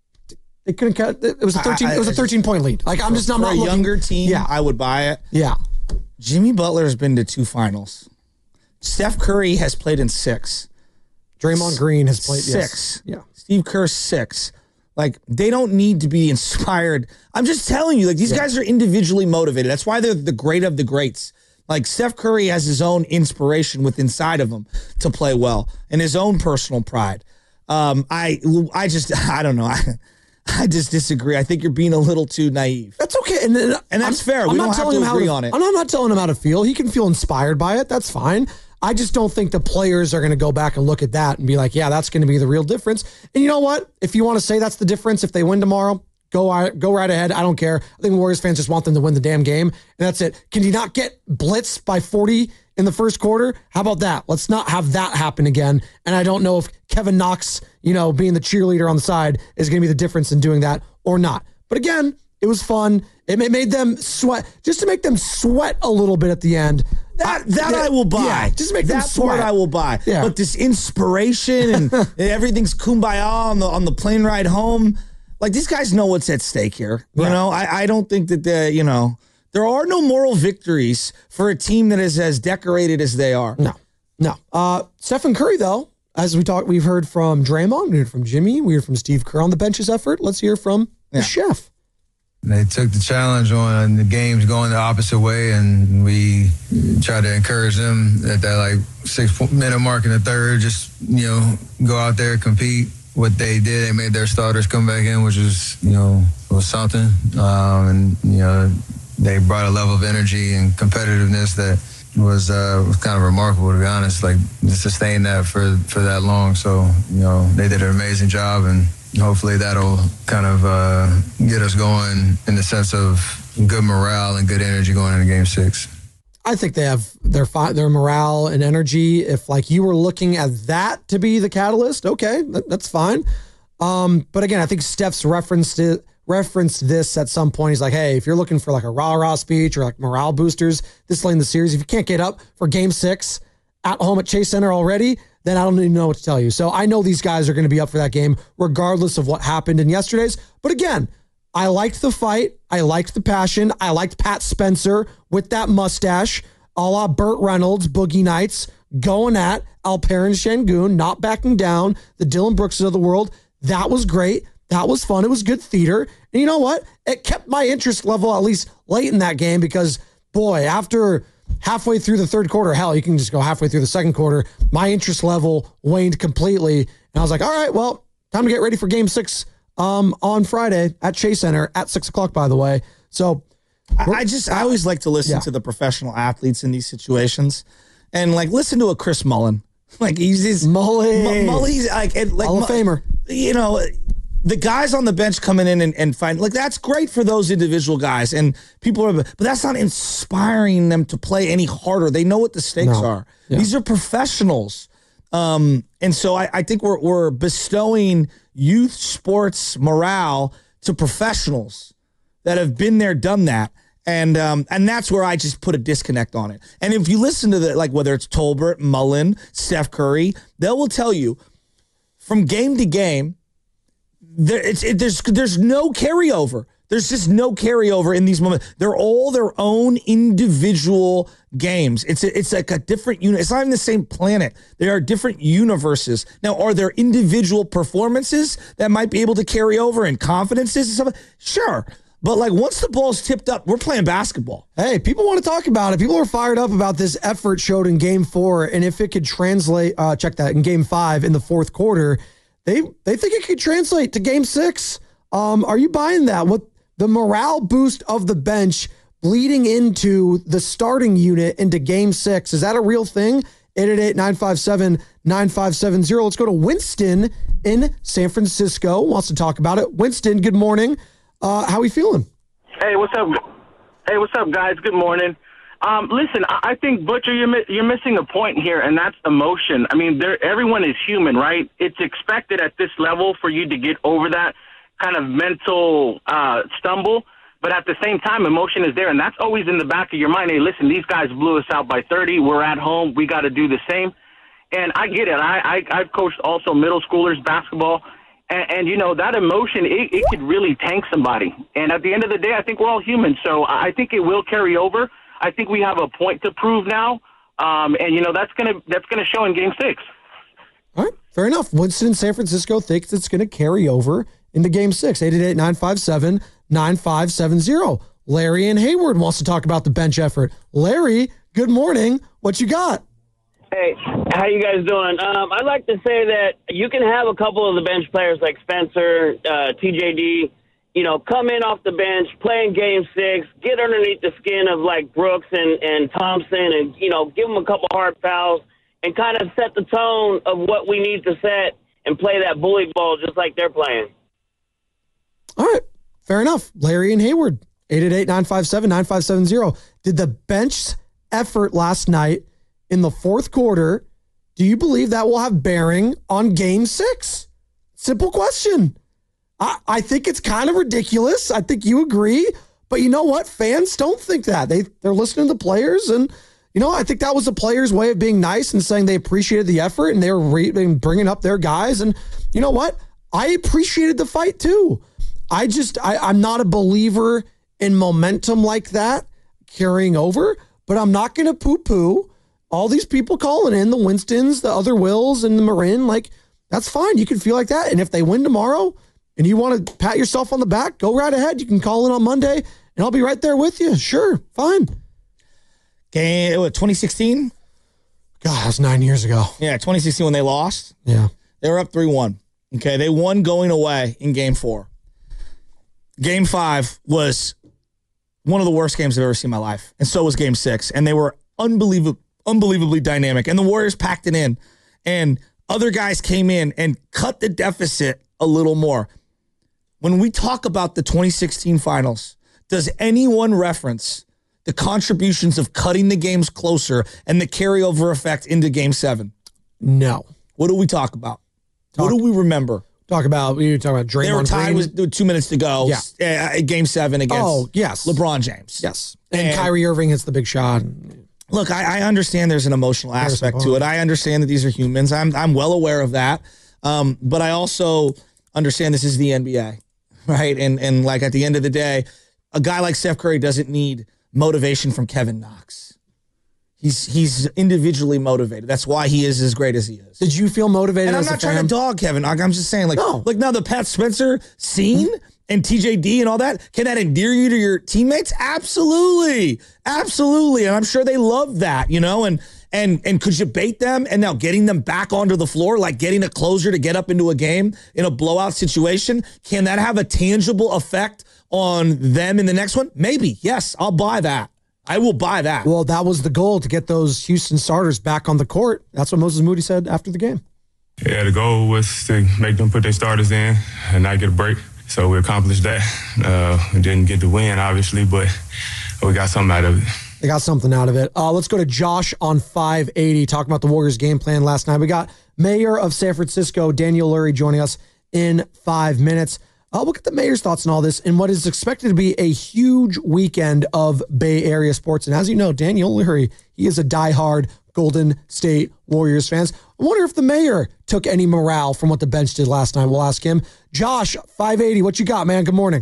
[SPEAKER 8] They couldn't cut. It was a thirteen. I, I, it was a thirteen point lead. Like I'm just, I'm
[SPEAKER 7] for
[SPEAKER 8] not
[SPEAKER 7] a
[SPEAKER 8] looking,
[SPEAKER 7] younger team.
[SPEAKER 8] Yeah,
[SPEAKER 7] I would buy it.
[SPEAKER 8] Yeah.
[SPEAKER 7] Jimmy Butler has been to two finals. Steph Curry has played in six.
[SPEAKER 8] Draymond Green has played
[SPEAKER 7] six.
[SPEAKER 8] Yes. Yeah.
[SPEAKER 7] Steve Kerr six. Like, they don't need to be inspired. I'm just telling you, like, these yeah. guys are individually motivated. That's why they're the great of the greats. Like, Steph Curry has his own inspiration with inside of him to play well and his own personal pride. Um, I, I just, I don't know. I, I just disagree. I think you're being a little too naive.
[SPEAKER 8] That's okay. And, and,
[SPEAKER 7] and that's
[SPEAKER 8] I'm,
[SPEAKER 7] fair.
[SPEAKER 8] I'm
[SPEAKER 7] we
[SPEAKER 8] not
[SPEAKER 7] don't have to
[SPEAKER 8] him
[SPEAKER 7] agree
[SPEAKER 8] to,
[SPEAKER 7] on it.
[SPEAKER 8] I'm not telling him how to feel. He can feel inspired by it. That's fine. I just don't think the players are going to go back and look at that and be like, yeah, that's going to be the real difference. And you know what? If you want to say that's the difference, if they win tomorrow, go, go right ahead. I don't care. I think Warriors fans just want them to win the damn game. And that's it. Can you not get blitzed by forty in the first quarter? How about that? Let's not have that happen again. And I don't know if Kevin Knox, you know, being the cheerleader on the side is going to be the difference in doing that or not. But again, it was fun. It made them sweat, just to make them sweat a little bit at the end.
[SPEAKER 7] That that I will buy.
[SPEAKER 8] Yeah, just make them
[SPEAKER 7] that
[SPEAKER 8] sweat.
[SPEAKER 7] part I will buy.
[SPEAKER 8] Yeah.
[SPEAKER 7] But this inspiration and, and everything's kumbaya on the on the plane ride home, like these guys know what's at stake here. You
[SPEAKER 8] Right.
[SPEAKER 7] know, I, I don't think that the you know there are no moral victories for a team that is as decorated as they are.
[SPEAKER 8] No, no. Uh, Stephen Curry, though, as we talked, we've heard from Draymond, we heard from Jimmy, we heard from Steve Kerr on the bench's effort. Let's hear from the
[SPEAKER 7] Yeah.
[SPEAKER 8] chef.
[SPEAKER 13] They took the challenge on the games going the opposite way, and we tried to encourage them at that like six minute mark in the third. Just you know, go out there, compete. What they did, they made their starters come back in, which was you know was something. Um, and you know, they brought a level of energy and competitiveness that was uh, was kind of remarkable, to be honest. Like to sustain that for for that long. So you know, they did an amazing job, and hopefully that'll kind of uh, get us going in the sense of good morale and good energy going into game six.
[SPEAKER 8] I think they have their fi- their morale and energy. If like you were looking at that to be the catalyst, okay, that, that's fine. Um, but again, I think Steph's referenced it, referenced this at some point. He's like, hey, if you're looking for like a rah-rah speech or like morale boosters this late in the series, if you can't get up for game six at home at Chase Center already, then I don't even know what to tell you. So I know these guys are going to be up for that game regardless of what happened in yesterday's. But again, I liked the fight. I liked the passion. I liked Pat Spencer with that mustache, a la Burt Reynolds, Boogie Nights, going at Alperen Şengün, not backing down, the Dylan Brookses of the world. That was great. That was fun. It was good theater. And you know what? It kept my interest level at least late in that game because, boy, after halfway through the third quarter, hell, you can just go halfway through the second quarter, my interest level waned completely. And I was like, all right, well, time to get ready for game six um, on Friday at Chase Center at six o'clock, by the way. So
[SPEAKER 7] I, I just, I always like to listen
[SPEAKER 8] Yeah.
[SPEAKER 7] to the professional athletes in these situations and like listen to a Chris Mullen. Like he's, he's
[SPEAKER 8] Mully.
[SPEAKER 7] Mully's like, and, like
[SPEAKER 8] Hall of Famer.
[SPEAKER 7] You know, the guys on the bench coming in and, and find like that's great for those individual guys and people are, but that's not inspiring them to play any harder. They know what the stakes
[SPEAKER 8] No.
[SPEAKER 7] are.
[SPEAKER 8] Yeah.
[SPEAKER 7] These are professionals. Um, and so I, I think we're, we're bestowing youth sports morale to professionals that have been there, done that. And um, and that's where I just put a disconnect on it. And if you listen to the, like whether it's Tolbert, Mullen, Steph Curry, they will tell you from game to game, there, it's, it, there's there's no carryover. There's just no carryover in these moments. They're all their own individual games. It's a, it's like a different unit. It's not even the same planet. They are different universes. Now, are there individual performances that might be able to carry over and confidences and stuff? Sure. But like once the ball's tipped up, we're playing basketball.
[SPEAKER 8] Hey, people want to talk about it. People are fired up about this effort showed in game four. And if it could translate, uh, check that, in game five in the fourth quarter, they they think it could translate to game six. Um, are you buying that? What the morale boost of the bench bleeding into the starting unit into game six? Is that a real thing? eight eight eight, nine five seven, nine five seven zero. Let's go to Winston in San Francisco. Wants to talk about it. Winston, good morning. Uh, how are we feeling?
[SPEAKER 18] Hey, what's up? Hey, what's up, guys? Good morning. Um, listen, I I think, Butcher, you're mi- you're missing a point here, and that's emotion. I mean, there everyone is human, right? It's expected at this level for you to get over that kind of mental uh, stumble, but at the same time, emotion is there, and that's always in the back of your mind. Hey, listen, these guys blew us out by thirty. We're at home. We got to do the same. And I get it. I, I, I've coached also middle schoolers basketball. And, and, you know, that emotion, it, it could really tank somebody. And at the end of the day, I think we're all human. So I think it will carry over. I think we have a point to prove now. Um, and, you know, that's going to that's gonna show in game six.
[SPEAKER 8] All right, fair enough. Winston in San Francisco thinks it's going to carry over into game six. eight eight eight, nine five seven, nine five seven zero. Larry in Hayward wants to talk about the bench effort. Larry, good morning. What you got?
[SPEAKER 19] Hey, how you guys doing? Um, I'd like to say that you can have a couple of the bench players like Spencer, uh, T J D, you know, come in off the bench, play in game six, get underneath the skin of like Brooks and, and Thompson and, you know, give them a couple hard fouls and kind of set the tone of what we need to set and play that bully ball just like they're playing.
[SPEAKER 8] All right, fair enough. Larry in Hayward, eight eight eight, nine five seven, nine five seven zero. Did the bench effort last night in the fourth quarter, do you believe that will have bearing on game six? Simple question. I, I think it's kind of ridiculous. I think you agree. But you know what? Fans don't think that. They, they're listening to the players. And, you know, I think that was the players' way of being nice and saying they appreciated the effort and they were re- bringing up their guys. And you know what? I appreciated the fight too. I just, I, I'm not a believer in momentum like that carrying over, but I'm not going to poo-poo all these people calling in, the Winstons, the other Wills, and the Marin. Like, that's fine. You can feel like that. And if they win tomorrow and you want to pat yourself on the back, go right ahead. You can call in on Monday, and I'll be right there with you. Sure, fine.
[SPEAKER 7] Game, what, twenty sixteen?
[SPEAKER 8] God, that was nine years ago.
[SPEAKER 7] Yeah, twenty sixteen when they lost.
[SPEAKER 8] Yeah.
[SPEAKER 7] They were up three one. Okay, they won going away in game four. Game five was one of the worst games I've ever seen in my life. And so was game six. And they were unbelievable. Unbelievably dynamic. And the Warriors packed it in. And other guys came in and cut the deficit a little more. When we talk about the twenty sixteen finals, does anyone reference the contributions of cutting the games closer and the carryover effect into game seven?
[SPEAKER 8] No.
[SPEAKER 7] What do we talk about?
[SPEAKER 8] Talk,
[SPEAKER 7] what do we remember?
[SPEAKER 8] Talk about, you talk about Draymond
[SPEAKER 7] They were tied
[SPEAKER 8] Green.
[SPEAKER 7] with two minutes to go.
[SPEAKER 8] Yeah.
[SPEAKER 7] Uh, game seven against
[SPEAKER 8] oh, yes.
[SPEAKER 7] LeBron James.
[SPEAKER 8] Yes. And, and Kyrie Irving hits the big shot.
[SPEAKER 7] Look, I, I understand there's an emotional aspect to it. I understand that these are humans. I'm I'm well aware of that. Um, but I also understand this is the N B A, right? And and like at the end of the day, a guy like Steph Curry doesn't need motivation from Kevin Knox. He's he's individually motivated. That's why he is as great as he is.
[SPEAKER 8] Did you feel motivated?
[SPEAKER 7] And I'm
[SPEAKER 8] as
[SPEAKER 7] not
[SPEAKER 8] a
[SPEAKER 7] trying
[SPEAKER 8] fan?
[SPEAKER 7] to dog Kevin Knox. I'm just saying, like,
[SPEAKER 8] No.
[SPEAKER 7] like now the Pat Spencer scene and T J D and all that, can that endear you to your teammates? Absolutely. Absolutely. And I'm sure they love that, you know? And And and could you bait them? And now getting them back onto the floor, like getting a closer to get up into a game in a blowout situation, can that have a tangible effect on them in the next one? Maybe. Yes, I'll buy that. I will buy that.
[SPEAKER 8] Well, that was the goal, to get those Houston starters back on the court. That's what Moses Moody said after the game.
[SPEAKER 15] Yeah, the goal was to make them put their starters in and not get a break. So we accomplished that. Uh, we didn't get the win, obviously, but we got something out of it.
[SPEAKER 8] They got something out of it. Uh, let's go to Josh on five eighty, talking about the Warriors game plan last night. We got Mayor of San Francisco, Daniel Lurie, joining us in five minutes. Uh, we'll get the mayor's thoughts on all this and what is expected to be a huge weekend of Bay Area sports. And as you know, Daniel Lurie, he is a diehard Golden State Warriors fans. I wonder if the mayor took any morale from what the bench did last night. We'll ask him. Josh, five eighty, what you got, man? Good morning.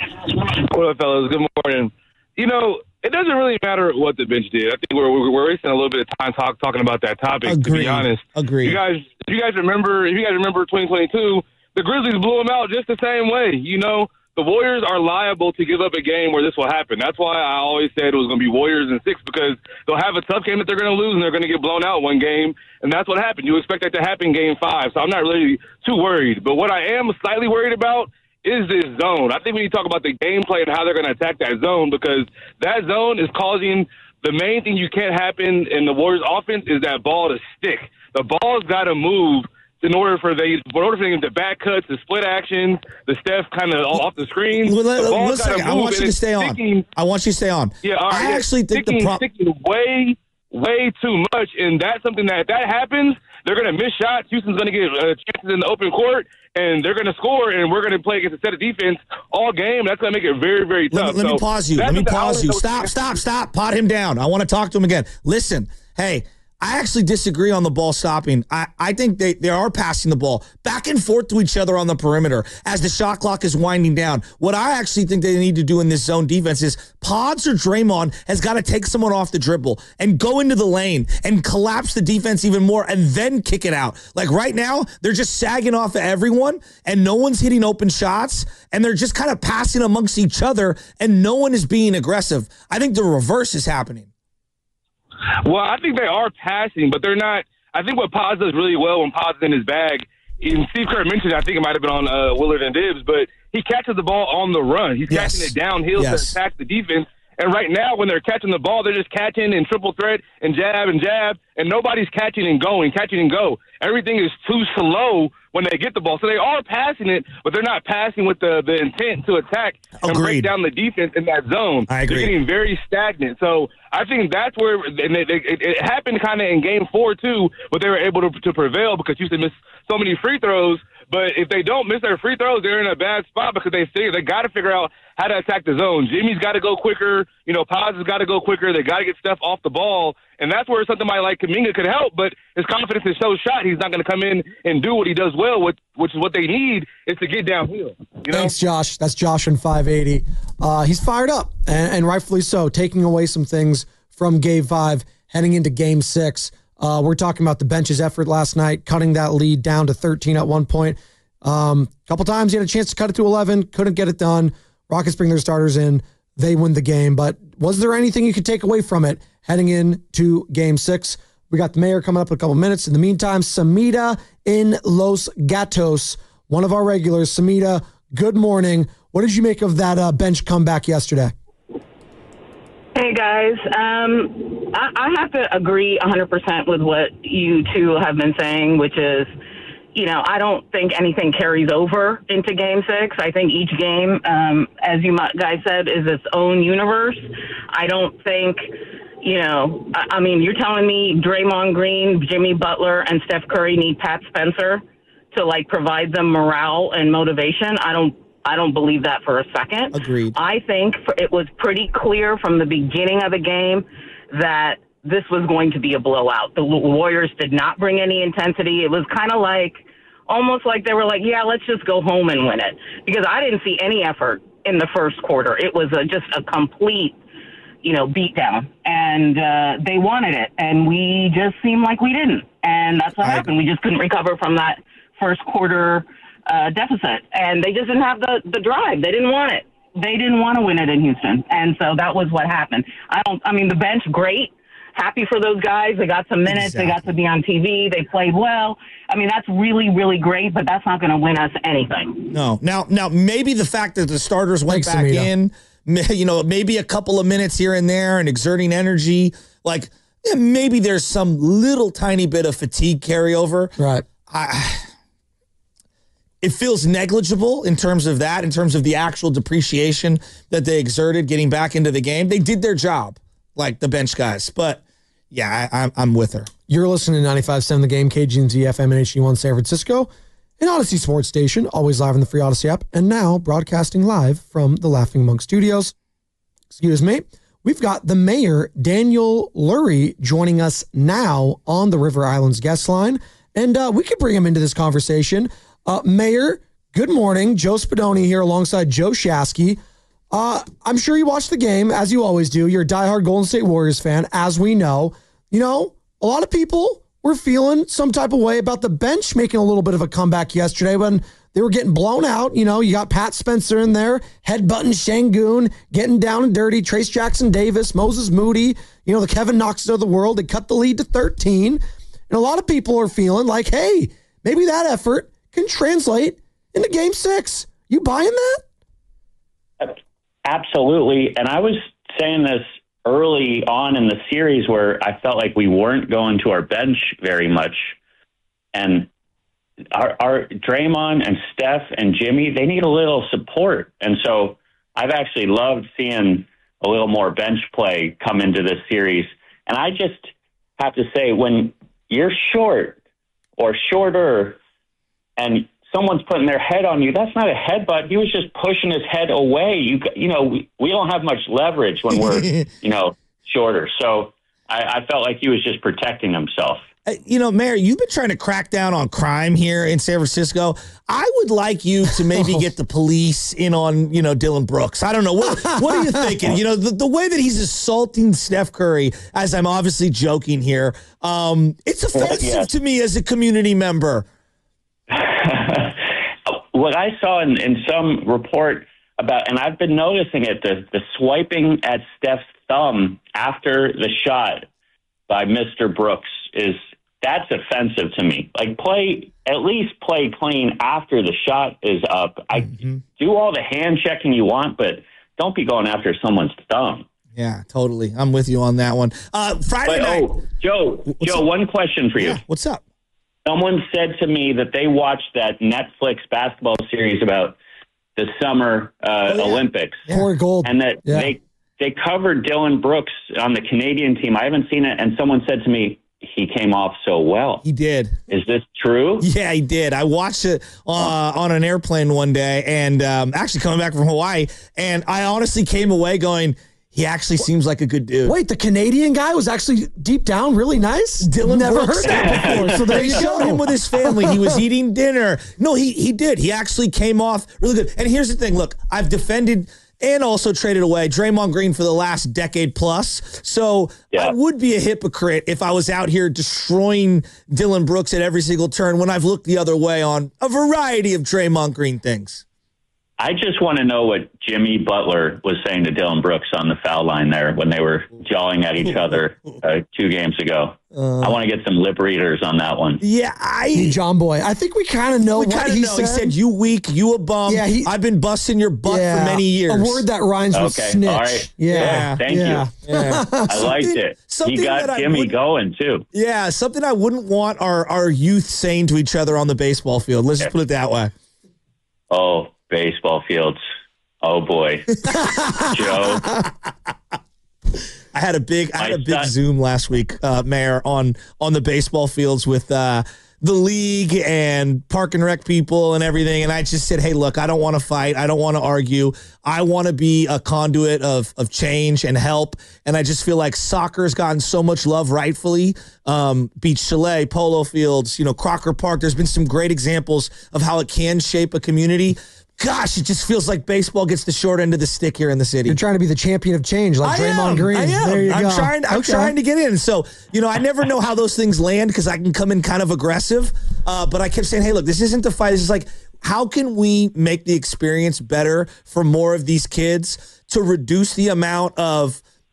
[SPEAKER 20] What up, fellas? Good morning. You know, it doesn't really matter what the bench did. I think we're we're wasting a little bit of time talk, talking about that topic.
[SPEAKER 7] Agreed.
[SPEAKER 20] To be honest,
[SPEAKER 7] Agreed.
[SPEAKER 20] You guys, if you guys remember, if you guys remember twenty twenty-two, the Grizzlies blew them out just the same way. You know, the Warriors are liable to give up a game where this will happen. That's why I always said it was going to be Warriors in six, because they'll have a tough game that they're going to lose and they're going to get blown out one game, and that's what happened. You expect that to happen game five, so I'm not really too worried. But what I am slightly worried about is this zone. I think we need to talk about the gameplay and how they're going to attack that zone, because that zone is causing the main thing you can't happen in the Warriors offense is that ball to stick. The ball's got to move in order for they, in order for them to back cuts, the split actions, the Steph kind of off the screen.
[SPEAKER 7] Well, let,
[SPEAKER 20] the ball's
[SPEAKER 7] listen,
[SPEAKER 20] gotta
[SPEAKER 7] I
[SPEAKER 20] move,
[SPEAKER 7] want you
[SPEAKER 20] and
[SPEAKER 7] to
[SPEAKER 20] it's
[SPEAKER 7] stay
[SPEAKER 20] sticking,
[SPEAKER 7] on. I want you to stay on.
[SPEAKER 20] Yeah, all right,
[SPEAKER 7] I
[SPEAKER 20] yeah,
[SPEAKER 7] actually think
[SPEAKER 20] sticking,
[SPEAKER 7] the problem.
[SPEAKER 20] sticking way, way too much, and that's something that if that happens, they're going to miss shots. Houston's going to get uh, chances in the open court, and they're going to score, and we're going to play against a set of defense all game. That's going to make it very, very tough.
[SPEAKER 7] Let, me- let me
[SPEAKER 20] So
[SPEAKER 7] pause you.
[SPEAKER 20] that's
[SPEAKER 7] Let me
[SPEAKER 20] what the
[SPEAKER 7] pause you.
[SPEAKER 20] hours-
[SPEAKER 7] Stop, stop, stop. Pot him down. I want to talk to him again. Listen, hey, I actually disagree on the ball stopping. I, I think they, they are passing the ball back and forth to each other on the perimeter as the shot clock is winding down. What I actually think they need to do in this zone defense is Pods or Draymond has got to take someone off the dribble and go into the lane and collapse the defense even more and then kick it out. Like right now, they're just sagging off of everyone and no one's hitting open shots and they're just kind of passing amongst each other and no one is being aggressive. I think the reverse is happening.
[SPEAKER 20] Well, I think they are passing, but they're not. I think what Paz does really well when Paz is in his bag, and Steve Kerr mentioned, I think it might have been on uh, Willard and Dibbs, but he catches the ball on the run. He's
[SPEAKER 7] Yes.
[SPEAKER 20] catching it downhill
[SPEAKER 7] Yes.
[SPEAKER 20] to attack the defense. And right now, when they're catching the ball, they're just catching and triple threat and jab and jab, and nobody's catching and going, catching and go. Everything is too slow when they get the ball. So they are passing it, but they're not passing with the, the intent to attack and break
[SPEAKER 7] Agreed.
[SPEAKER 20] down the defense in that zone.
[SPEAKER 7] I agree.
[SPEAKER 20] They're getting very stagnant. So I think that's where and it, it, it happened kind of in game four, too, but they were able to, to prevail because Houston missed so many free throws. But if they don't miss their free throws, they're in a bad spot because they figure, they got to figure out how to attack the zone. Jimmy's got to go quicker. You know, Paz has got to go quicker. They got to get stuff off the ball. And that's where something like Kuminga could help. But his confidence is so shot, he's not going to come in and do what he does well, with, which is what they need is to get downhill. You know?
[SPEAKER 8] Thanks, Josh. That's Josh in five eighty. Uh, he's fired up, and, and rightfully so, taking away some things from game five, heading into game six. Uh, we're talking about the bench's effort last night, cutting that lead down to thirteen at one point. A um, couple times he had a chance to cut it to eleven, couldn't get it done. Rockets bring their starters in. They win the game. But was there anything you could take away from it heading into game six? We got the mayor coming up in a couple minutes. In the meantime, Samita in Los Gatos, one of our regulars. Samita, good morning. What did you make of that uh, bench comeback yesterday?
[SPEAKER 21] Hey, guys. Um, I, I have to agree one hundred percent with what you two have been saying, which is, you know, I don't think anything carries over into game six. I think each game, um, as you guys said, is its own universe. I don't think, you know, I, I mean, you're telling me Draymond Green, Jimmy Butler, and Steph Curry need Pat Spencer to, like, provide them morale and motivation. I don't I don't believe that for a second.
[SPEAKER 7] Agreed.
[SPEAKER 21] I think it was pretty clear from the beginning of the game that this was going to be a blowout. The Warriors did not bring any intensity. It was kind of like, almost like they were like, yeah, let's just go home and win it. Because I didn't see any effort in the first quarter. It was a, just a complete, you know, beatdown. And uh, they wanted it. And we just seemed like we didn't. And that's what I happened. Agree. We just couldn't recover from that first quarter uh, deficit. And they just didn't have the, the drive. They didn't want it. They didn't want to win it in Houston. And so that was what happened. I don't, I mean, the bench, great. happy for those guys. They got some minutes.
[SPEAKER 7] Exactly.
[SPEAKER 21] They got to be on T V. They played well. I mean, that's really, really great, but that's not going to win us anything.
[SPEAKER 7] No. Now, now maybe the fact that the starters went
[SPEAKER 8] Thanks,
[SPEAKER 7] back
[SPEAKER 8] Samita.
[SPEAKER 7] in, may- you know, maybe a couple of minutes here and there and exerting energy, like yeah, maybe there's some little tiny bit of fatigue carryover.
[SPEAKER 8] Right.
[SPEAKER 7] I, it feels negligible in terms of that, in terms of the actual depreciation that they exerted getting back into the game. They did their job, like the bench guys. But, yeah, I, I'm, I'm with her.
[SPEAKER 8] You're listening to ninety-five point seven The Game, K G N Z F M and H D one San Francisco, an Odyssey Sports Station, always live on the free Odyssey app, and now broadcasting live from the Laughing Monk Studios. Excuse me. We've got the mayor, Daniel Lurie, joining us now on the River Islands guest line, and uh, we could bring him into this conversation. Uh, Mayor, good morning. Joe Spadoni here alongside Joe Shasky. Uh, I'm sure you watched the game, as you always do. You're a diehard Golden State Warriors fan, as we know. You know, a lot of people were feeling some type of way about the bench making a little bit of a comeback yesterday when they were getting blown out. You know, you got Pat Spencer in there, headbutting Şengün, getting down and dirty, Trace Jackson Davis, Moses Moody, you know, the Kevin Knoxes of the world. They cut the lead to thirteen. And a lot of people are feeling like, hey, maybe that effort can translate into game six. You buying that?
[SPEAKER 1] Absolutely. And I was saying this early on in the series where I felt like we weren't going to our bench very much. And our, our Draymond and Steph and Jimmy, they need a little support. And so I've actually loved seeing a little more bench play come into this series. And I just have to say, when you're short or shorter and someone's putting their head on you, that's not a headbutt. He was just pushing his head away. You you know, we, we don't have much leverage when we're, you know, shorter. So I, I felt like he was just protecting himself.
[SPEAKER 7] Uh, you know, Mayor, you've been trying to crack down on crime here in San Francisco. I would like you to maybe get the police in on, you know, Dillon Brooks. I don't know. What, what are you thinking? You know, the, the way that he's assaulting Steph Curry, as I'm obviously joking here, um, it's offensive
[SPEAKER 1] Yeah.
[SPEAKER 7] to me as a community member.
[SPEAKER 1] What I saw in, in some report about, and I've been noticing it, the, the swiping at Steph's thumb after the shot by Mister Brooks is, that's offensive to me. Like, play, at least play clean after the shot is up. I mm-hmm. do all the hand checking you want, but don't be going after someone's thumb.
[SPEAKER 7] Yeah, totally. I'm with you on that one. Uh, Friday
[SPEAKER 1] but,
[SPEAKER 7] night.
[SPEAKER 1] Oh, Joe,
[SPEAKER 7] What's
[SPEAKER 1] Joe,
[SPEAKER 7] up?
[SPEAKER 1] one question for you.
[SPEAKER 7] Yeah, what's up?
[SPEAKER 1] Someone said to me that they watched that Netflix basketball series about the summer uh,
[SPEAKER 8] oh, yeah.
[SPEAKER 1] Olympics.
[SPEAKER 8] Corey Gold.
[SPEAKER 1] And that
[SPEAKER 8] Yeah.
[SPEAKER 1] they they covered Dillon Brooks on the Canadian team. I haven't seen it. And someone said to me, he came off so well.
[SPEAKER 7] He did.
[SPEAKER 1] Is this true?
[SPEAKER 7] Yeah, he did. I watched it uh, on an airplane one day, and um, actually coming back from Hawaii, and I honestly came away going, he actually seems like a good dude.
[SPEAKER 8] Wait, the Canadian guy was actually deep down really nice?
[SPEAKER 7] Dillon
[SPEAKER 8] Never
[SPEAKER 7] Brooks.
[SPEAKER 8] heard that before. So there
[SPEAKER 7] They
[SPEAKER 8] you
[SPEAKER 7] showed
[SPEAKER 8] go.
[SPEAKER 7] him with his family. He was eating dinner. No, he he did. He actually came off really good. And here's the thing. Look, I've defended and also traded away Draymond Green for the last decade plus. So
[SPEAKER 1] Yeah.
[SPEAKER 7] I would be a hypocrite if I was out here destroying Dillon Brooks at every single turn when I've looked the other way on a variety of Draymond Green things.
[SPEAKER 1] I just want to know what Jimmy Butler was saying to Dillon Brooks on the foul line there when they were jawing at each other uh, two games ago.
[SPEAKER 7] Uh,
[SPEAKER 1] I want to get some lip readers on that one.
[SPEAKER 7] Yeah, I...
[SPEAKER 8] Hey, John Boy, I think we kind of know
[SPEAKER 7] We
[SPEAKER 8] what
[SPEAKER 7] kind of
[SPEAKER 8] he
[SPEAKER 7] know.
[SPEAKER 8] said.
[SPEAKER 7] He said, you weak, you a bum.
[SPEAKER 8] Yeah, he-
[SPEAKER 7] I've been busting your butt
[SPEAKER 8] Yeah,
[SPEAKER 7] for many years.
[SPEAKER 8] a word that rhymes with
[SPEAKER 1] Okay,
[SPEAKER 8] snitch.
[SPEAKER 1] all right.
[SPEAKER 8] Yeah,
[SPEAKER 1] Thank
[SPEAKER 8] yeah.
[SPEAKER 1] you.
[SPEAKER 7] Yeah.
[SPEAKER 1] I liked
[SPEAKER 7] Something-
[SPEAKER 1] it. He
[SPEAKER 7] something that
[SPEAKER 1] got
[SPEAKER 7] I
[SPEAKER 1] Jimmy
[SPEAKER 7] wouldn't-
[SPEAKER 1] going, too.
[SPEAKER 7] Yeah, something I wouldn't want our, our youth saying to each other on the baseball field. Let's just put it that way.
[SPEAKER 1] Oh, baseball fields. Oh, boy. Joe.
[SPEAKER 7] I had a big I had
[SPEAKER 1] My
[SPEAKER 7] a big
[SPEAKER 1] son-
[SPEAKER 7] Zoom last week, uh, Mayor, on on the baseball fields with uh, the league and park and rec people and everything. And I just said, hey, look, I don't want to fight. I don't want to argue. I want to be a conduit of of change and help. And I just feel like soccer's gotten so much love rightfully. Um, Beach Chalet, polo fields, you know, Crocker Park. There's been some great examples of how it can shape a community. Gosh, it just feels like baseball gets the short end of the stick here in the city.
[SPEAKER 8] You're trying to be the champion of change, like
[SPEAKER 7] I
[SPEAKER 8] Draymond
[SPEAKER 7] am.
[SPEAKER 8] Green.
[SPEAKER 7] I am.
[SPEAKER 8] There you
[SPEAKER 7] I'm
[SPEAKER 8] go.
[SPEAKER 7] trying. I'm
[SPEAKER 8] Okay.
[SPEAKER 7] trying to get in. So you know, I never know how those things land because I can come in kind of aggressive. Uh, but I kept saying, hey, look, this isn't the fight. This is like, how can we make the experience better for more of these kids to reduce the amount of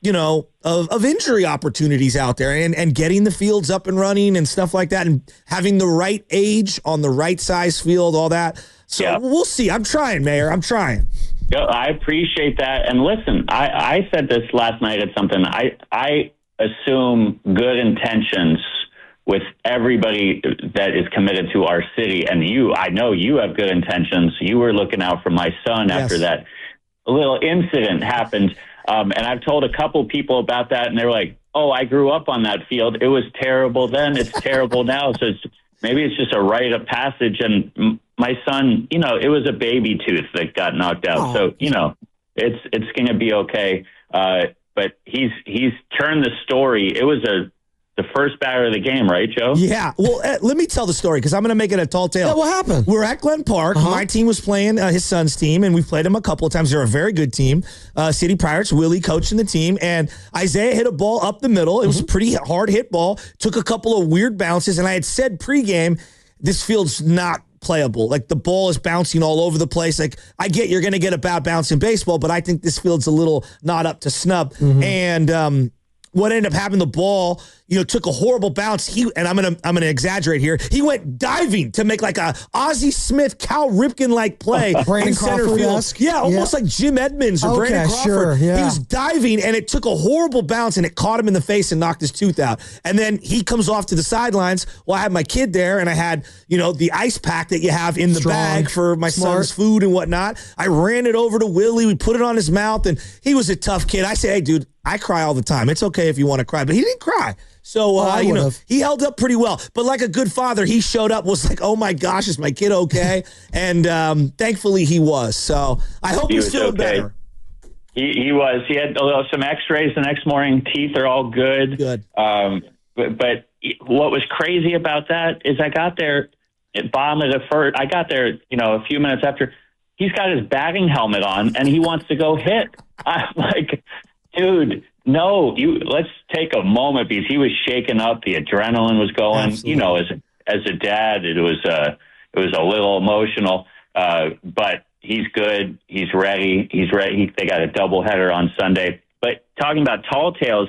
[SPEAKER 7] you know, of, of injury opportunities out there and, and getting the fields up and running and stuff like that and having the right age on the right size field, all that. So yeah. we'll see. I'm trying, Mayor. I'm trying.
[SPEAKER 1] Yeah, I appreciate that. And listen, I, I said this last night at something. I, I assume good intentions with everybody that is committed to our city. And you, I know you have good intentions. You were looking out for my son yes. after that little incident happened. Um, and I've told a couple people about that, and they were like, oh, I grew up on that field. It was terrible then. It's terrible now. So it's, maybe it's just a rite of passage. And m- my son, you know, it was a baby tooth that got knocked out. Oh. So, you know, it's it's going to be okay. Uh, but he's he's turned the story. It was a the first batter of the game, right, Joe?
[SPEAKER 7] Yeah. Well, uh, let me tell the story because I'm going to make it a tall tale.
[SPEAKER 8] Yeah, what happened?
[SPEAKER 7] We're at Glen Park. Uh-huh. My team was playing uh, his son's team, and we've played him a couple of times. They're a very good team. Uh, City Pirates, Willie coaching the team, and Isaiah hit a ball up the middle. It mm-hmm. was a pretty hard hit ball. Took a couple of weird bounces, and I had said pregame, this field's not playable. Like the ball is bouncing all over the place. Like I get you're going to get a bad bounce in baseball, but I think this field's a little not up to snub. Mm-hmm. And um, what ended up happening, the ball, you know, took a horrible bounce. He and I'm gonna I'm gonna exaggerate here. He went diving to make like a Ozzie Smith, Cal Ripken like play in center field. Yeah, almost yeah. like Jim Edmonds or okay, Brandon Crawford. Sure, yeah. He was diving and it took a horrible bounce and it caught him in the face and knocked his tooth out. And then he comes off to the sidelines. Well, I had my kid there and I had, you know, the ice pack that you have in the Strong, bag for my smart. son's food and whatnot. I ran it over to Willie. We put it on his mouth and he was a tough kid. I say, hey, dude, I cry all the time. It's okay if you want to cry, but he didn't cry. So, uh, oh, you know, he held up pretty well. But like a good father, he showed up, was like, oh, my gosh, is my kid okay? and um, thankfully he was. So I hope
[SPEAKER 1] he
[SPEAKER 7] he's feeling
[SPEAKER 1] okay.
[SPEAKER 7] better.
[SPEAKER 1] He, he was. He had uh, some x-rays the next morning. Teeth are all good.
[SPEAKER 7] Good.
[SPEAKER 1] Um, but, but what was crazy about that is I got there at bottom of the first. I got there, you know, a few minutes after. He's got his batting helmet on, and he wants to go hit. I'm like, dude, no, you. Let's take a moment because he was shaken up. The adrenaline was going. Absolutely. You know, as as a dad, it was uh, it was a little emotional. Uh, but he's good. He's ready. He's ready. He, they got a doubleheader on Sunday. But talking about tall tales,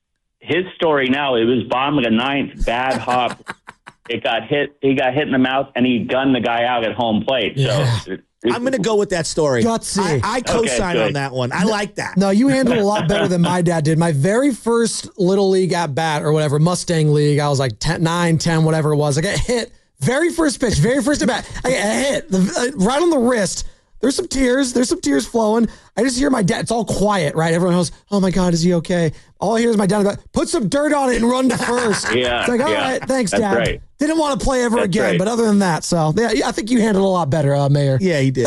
[SPEAKER 1] his story now. It was bottom of the ninth, bad hop. It got hit. He got hit in the mouth, and he gunned the guy out at home plate.
[SPEAKER 7] Yeah.
[SPEAKER 1] So. It,
[SPEAKER 7] I'm going to go with that story.
[SPEAKER 8] Gutsy.
[SPEAKER 7] I, I co-sign
[SPEAKER 1] okay,
[SPEAKER 7] on that one. I
[SPEAKER 8] no,
[SPEAKER 7] like that.
[SPEAKER 8] No, you handled a lot better than my dad did. My very first Little League at bat or whatever, Mustang League, I was like ten, nine, ten, whatever it was. I got hit. Very first pitch, very first at bat. I got hit the, uh, right on the wrist. There's some tears. There's some tears flowing. I just hear my dad. It's all quiet, right? Everyone goes, oh, my God, is he okay? All I hear is my dad go, put some dirt on it and run to first.
[SPEAKER 1] yeah,
[SPEAKER 8] it's like, all
[SPEAKER 1] yeah,
[SPEAKER 8] right, thanks,
[SPEAKER 1] that's
[SPEAKER 8] Dad.
[SPEAKER 1] Right.
[SPEAKER 8] Didn't want to play ever
[SPEAKER 1] that's
[SPEAKER 8] again,
[SPEAKER 1] right.
[SPEAKER 8] but other than that, so yeah, I think you handled a lot better, uh, Mayor.
[SPEAKER 7] Yeah, he did.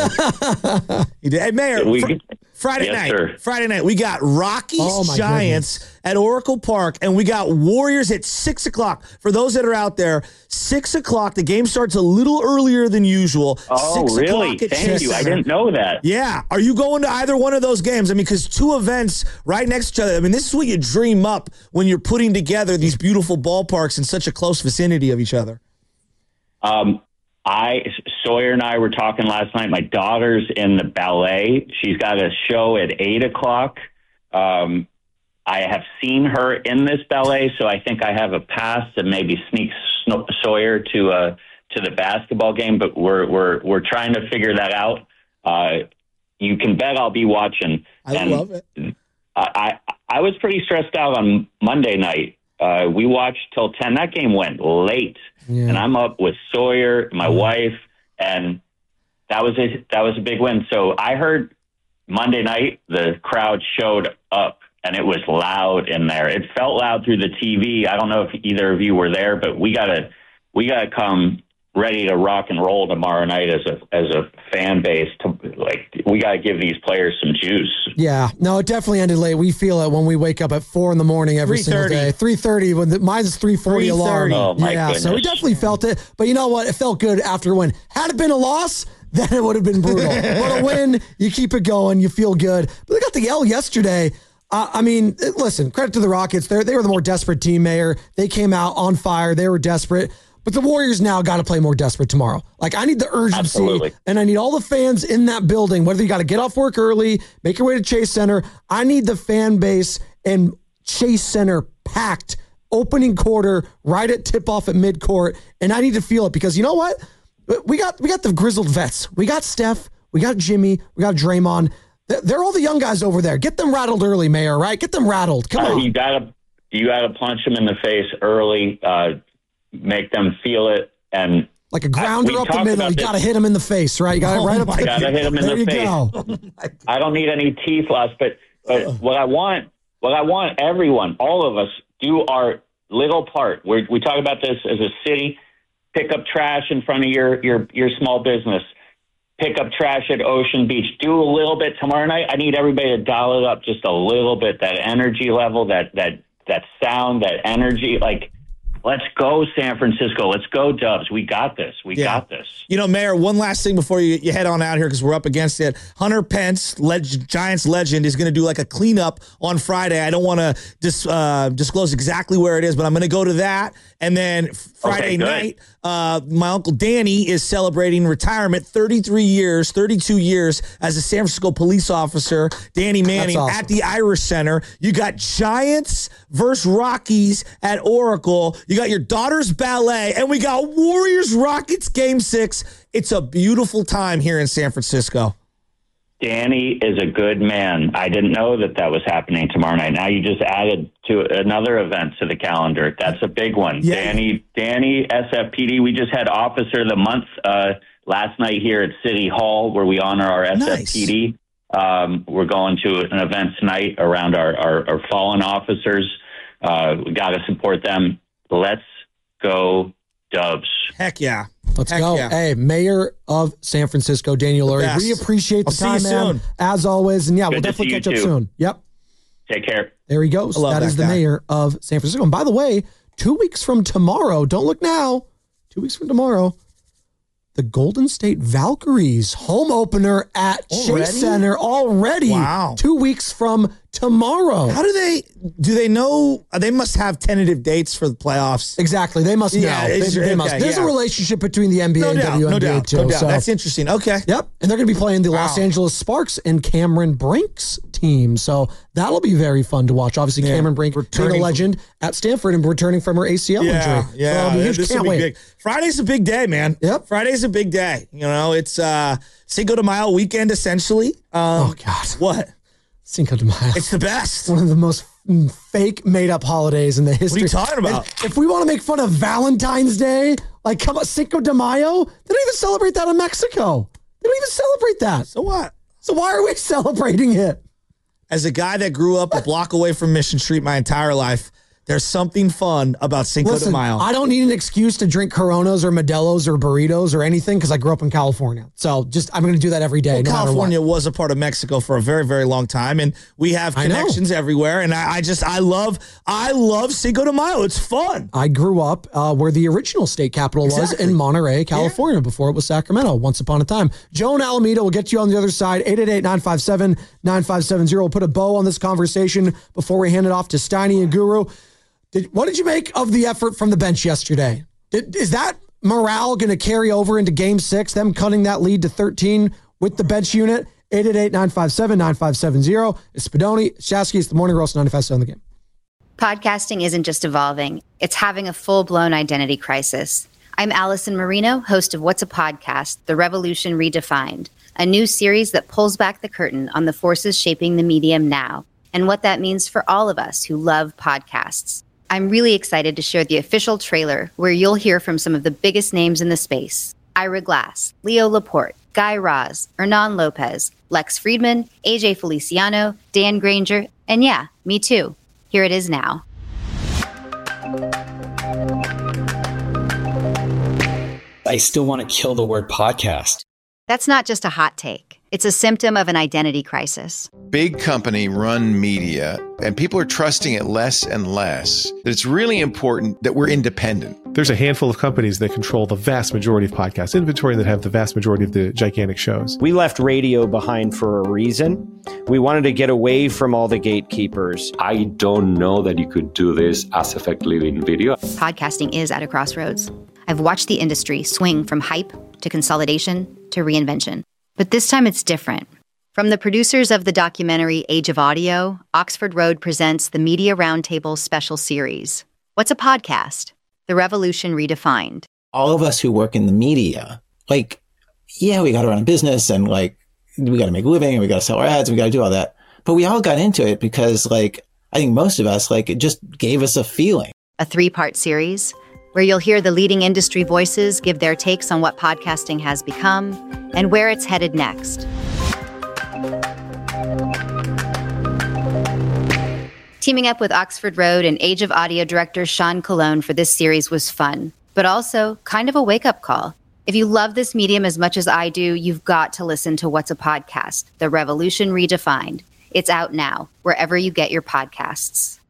[SPEAKER 7] he did. Hey, Mayor,
[SPEAKER 1] we,
[SPEAKER 7] fr- Friday
[SPEAKER 1] yes,
[SPEAKER 7] night,
[SPEAKER 1] sir.
[SPEAKER 7] Friday night, we got Rockies
[SPEAKER 8] oh,
[SPEAKER 7] Giants
[SPEAKER 8] goodness.
[SPEAKER 7] at Oracle Park, and we got Warriors at six o'clock. For those that are out there, six o'clock. The game starts a little earlier than usual.
[SPEAKER 1] Oh,
[SPEAKER 7] six
[SPEAKER 1] really? Thank you. I didn't know that.
[SPEAKER 7] Yeah. Are you going to either one of those games? I mean, because two events right next to each other. I mean, this is what you dream up when you're putting together these beautiful ballparks in such a close vicinity of each other.
[SPEAKER 1] Um, I Sawyer and I were talking last night. My daughter's in the ballet. She's got a show at eight o'clock. Um, I have seen her in this ballet, so I think I have a pass to maybe sneak Sawyer to uh to the basketball game. But we're we're we're trying to figure that out. Uh, you can bet I'll be watching.
[SPEAKER 7] I
[SPEAKER 1] and
[SPEAKER 7] love it.
[SPEAKER 1] I, I I was pretty stressed out on Monday night. Uh, we watched till ten. That game went late. Yeah. And I'm up with Sawyer, my mm-hmm. wife, and that was a that was a big win. So I heard Monday night the crowd showed up, and it was loud in there. It felt loud through the T V. I don't know if either of you were there, but we gotta we gotta come ready to rock and roll tomorrow night as a as a fan base. To like, we gotta give these players some juice.
[SPEAKER 8] Yeah, no, it definitely ended late. We feel it when we wake up at four in the morning every single day. Three thirty. When the, mine's three forty alarm.
[SPEAKER 1] Oh my
[SPEAKER 8] yeah,
[SPEAKER 1] goodness.
[SPEAKER 8] So we definitely felt it. But you know what? It felt good after a win. Had it been a loss, then it would have been brutal. But a win, you keep it going. You feel good. But they got the L yesterday. Uh, I mean, listen, credit to the Rockets. They they were the more desperate team, Mayor. They came out on fire. They were desperate. But the Warriors now got to play more desperate tomorrow. Like, I need the urgency,
[SPEAKER 1] Absolutely.
[SPEAKER 8] and I need all the fans in that building, whether you got to get off work early, make your way to Chase Center. I need the fan base and Chase Center packed, opening quarter, right at tip-off at midcourt, and I need to feel it because you know what? We got we got the grizzled vets. We got Steph. We got Jimmy. We got Draymond. They're all the young guys over there. Get them rattled early, Mayor, right? Get them rattled. Come
[SPEAKER 1] uh,
[SPEAKER 8] on.
[SPEAKER 1] You gotta you gotta punch them in the face early, uh, make them feel it, and
[SPEAKER 8] like a grounder up the middle. You got to hit them in the face, right? You got to
[SPEAKER 1] oh
[SPEAKER 8] right up.
[SPEAKER 1] You got to hit them in
[SPEAKER 8] there
[SPEAKER 1] the
[SPEAKER 8] you
[SPEAKER 1] face.
[SPEAKER 8] Go.
[SPEAKER 1] I don't need any teeth loss, but, but what I want, what I want everyone, all of us, do our little part. We we talk about this as a city. Pick up trash in front of your your your small business. Pick up trash at Ocean Beach. Do a little bit tomorrow night. I need everybody to dial it up just a little bit. That energy level, that that that sound, that energy. Like, let's go, San Francisco. Let's go, Dubs. We got this. We
[SPEAKER 7] Yeah.
[SPEAKER 1] got this.
[SPEAKER 7] You know, Mayor, one last thing before you, you head on out here because we're up against it. Hunter Pence, leg- Giants legend, is going to do like a cleanup on Friday. I don't want to dis- uh, disclose exactly where it is, but I'm going to go to that. And then Friday
[SPEAKER 1] Okay, good.
[SPEAKER 7] night, uh, my uncle Danny is celebrating retirement, thirty-three years, thirty-two years as a San Francisco police officer. Danny Manning
[SPEAKER 8] awesome.
[SPEAKER 7] at the Irish Center. You got Giants versus Rockies at Oracle. You got your daughter's ballet, and we got Warriors Rockets game six. It's a beautiful time here in San Francisco.
[SPEAKER 1] Danny is a good man. I didn't know that that was happening tomorrow night. Now you just added to another event to the calendar. That's a big one.
[SPEAKER 7] Yeah.
[SPEAKER 1] Danny, Danny, S F P D. We just had Officer of the Month uh, last night here at City Hall, where we honor our S F P D. Nice. Um, we're going to an event tonight around our, our, our fallen officers. Uh, we got to support them. Let's go, Dubs.
[SPEAKER 7] Heck yeah.
[SPEAKER 8] Let's
[SPEAKER 7] Heck
[SPEAKER 8] go.
[SPEAKER 7] yeah.
[SPEAKER 8] Hey, Mayor of San Francisco, Daniel Lurie.
[SPEAKER 7] best.
[SPEAKER 8] We appreciate the
[SPEAKER 7] I'll see
[SPEAKER 8] time,
[SPEAKER 7] you
[SPEAKER 8] man.
[SPEAKER 7] soon.
[SPEAKER 8] As always. And yeah,
[SPEAKER 1] Good
[SPEAKER 8] we'll
[SPEAKER 1] to
[SPEAKER 8] definitely
[SPEAKER 1] see you
[SPEAKER 8] catch up
[SPEAKER 1] too.
[SPEAKER 8] soon. Yep.
[SPEAKER 1] Take care.
[SPEAKER 8] There he goes.
[SPEAKER 7] I love
[SPEAKER 8] That
[SPEAKER 7] that
[SPEAKER 8] is the
[SPEAKER 7] guy.
[SPEAKER 8] mayor of San Francisco. And by the way, two weeks from tomorrow, don't look now, two weeks from tomorrow, the Golden State Valkyries home opener at
[SPEAKER 7] Already?
[SPEAKER 8] Chase Center already.
[SPEAKER 7] Wow.
[SPEAKER 8] Two weeks from tomorrow.
[SPEAKER 7] How do they, do they know, uh, they must have tentative dates for the playoffs.
[SPEAKER 8] Exactly. They must know.
[SPEAKER 7] Yeah,
[SPEAKER 8] they,
[SPEAKER 7] it's-
[SPEAKER 8] they
[SPEAKER 7] okay,
[SPEAKER 8] must. There's
[SPEAKER 7] yeah.
[SPEAKER 8] a relationship between the N B A
[SPEAKER 7] No
[SPEAKER 8] and
[SPEAKER 7] doubt,
[SPEAKER 8] W N B A
[SPEAKER 7] no doubt,
[SPEAKER 8] too.
[SPEAKER 7] no doubt.
[SPEAKER 8] So.
[SPEAKER 7] That's interesting. Okay.
[SPEAKER 8] Yep. And they're going to be playing the
[SPEAKER 7] Wow.
[SPEAKER 8] Los Angeles Sparks and Cameron Brink's team. So that'll be very fun to watch. Obviously,
[SPEAKER 7] Yeah.
[SPEAKER 8] Cameron Brink, being
[SPEAKER 7] Returning
[SPEAKER 8] a
[SPEAKER 7] from-
[SPEAKER 8] legend at Stanford and returning from her A C L
[SPEAKER 7] Yeah,
[SPEAKER 8] injury.
[SPEAKER 7] yeah.
[SPEAKER 8] So that'll be huge.
[SPEAKER 7] This will
[SPEAKER 8] Can't
[SPEAKER 7] be
[SPEAKER 8] wait.
[SPEAKER 7] big. Friday's a big day, man.
[SPEAKER 8] Yep.
[SPEAKER 7] Friday's a big day. You know, it's uh, Cinco de Mayo weekend, essentially. Um,
[SPEAKER 8] Oh, God.
[SPEAKER 7] What?
[SPEAKER 8] Cinco de Mayo.
[SPEAKER 7] It's the best.
[SPEAKER 8] one of the most mm, fake made-up holidays in the history.
[SPEAKER 7] What are you talking about?
[SPEAKER 8] And if we want to make fun of Valentine's Day, like come on, Cinco de Mayo, they don't even celebrate that in Mexico. They don't even celebrate that.
[SPEAKER 7] So what?
[SPEAKER 8] So why are we celebrating it?
[SPEAKER 7] As a guy that grew up a block away from Mission Street my entire life, there's something fun about Cinco de
[SPEAKER 8] Listen,
[SPEAKER 7] Mayo.
[SPEAKER 8] I don't need an excuse to drink Coronas or Modelo's or burritos or anything because I grew up in California. So just I'm going to do that every day.
[SPEAKER 7] Well,
[SPEAKER 8] no matter
[SPEAKER 7] California
[SPEAKER 8] what.
[SPEAKER 7] was a part of Mexico for a very, very long time, and we have
[SPEAKER 8] I know.
[SPEAKER 7] connections everywhere. And I, I just, I love, I love Cinco de Mayo. It's fun.
[SPEAKER 8] I grew up uh, where the original state capital was
[SPEAKER 7] Exactly.
[SPEAKER 8] in Monterey, California, before it was Sacramento, once upon a time. Joan Alameda will get you on the other side, eight eight eight, nine five seven, nine five seven zero. We'll put a bow on this conversation before we hand it off to Steiny and Guru. Did, what did you make of the effort from the bench yesterday? Did, is that morale going to carry over into game six, them cutting that lead to thirteen with the bench unit? eight eight eight, nine five seven, nine five seven zero. It's Spadoni, Shasky, it's the Morning Roast, ninety-five point seven The Game.
[SPEAKER 2] Podcasting isn't just evolving, it's having a full-blown identity crisis. I'm Allison Marino, host of What's a Podcast? The Revolution Redefined, a new series that pulls back the curtain on the forces shaping the medium now and what that means for all of us who love podcasts. I'm really excited to share the official trailer where you'll hear from some of the biggest names in the space. Ira Glass, Leo Laporte, Guy Raz, Hernan Lopez, Lex Friedman, A J Feliciano, Dan Granger, and yeah, me too. Here it is now.
[SPEAKER 22] I still want to kill the word podcast.
[SPEAKER 2] That's not just a hot take. It's a symptom of an identity crisis.
[SPEAKER 23] Big company run media, and people are trusting it less and less. That it's really important that we're independent.
[SPEAKER 24] There's a handful of companies that control the vast majority of podcast inventory that have the vast majority of the gigantic shows.
[SPEAKER 25] We left radio behind for a reason. We wanted to get away from all the gatekeepers.
[SPEAKER 26] I don't know that you could do this as effectively in video.
[SPEAKER 2] Podcasting is at a crossroads. I've watched the industry swing from hype to consolidation to reinvention. But this time it's different. From the producers of the documentary Age of Audio, Oxford Road presents the Media Roundtable special series. What's a podcast? The Revolution Redefined.
[SPEAKER 3] All of us who work in the media, like, yeah, we got to run a business and like, we got to make a living and we got to sell our ads and we got to do all that. But we all got into it because like, I think most of us, like, it just gave us a feeling.
[SPEAKER 2] A three-part series where you'll hear the leading industry voices give their takes on what podcasting has become and where it's headed next. Teaming up with Oxford Road and Age of Audio director Sean Colon for this series was fun, but also kind of a wake-up call. If you love this medium as much as I do, you've got to listen to What's a Podcast? The Revolution Redefined. It's out now, wherever you get your podcasts.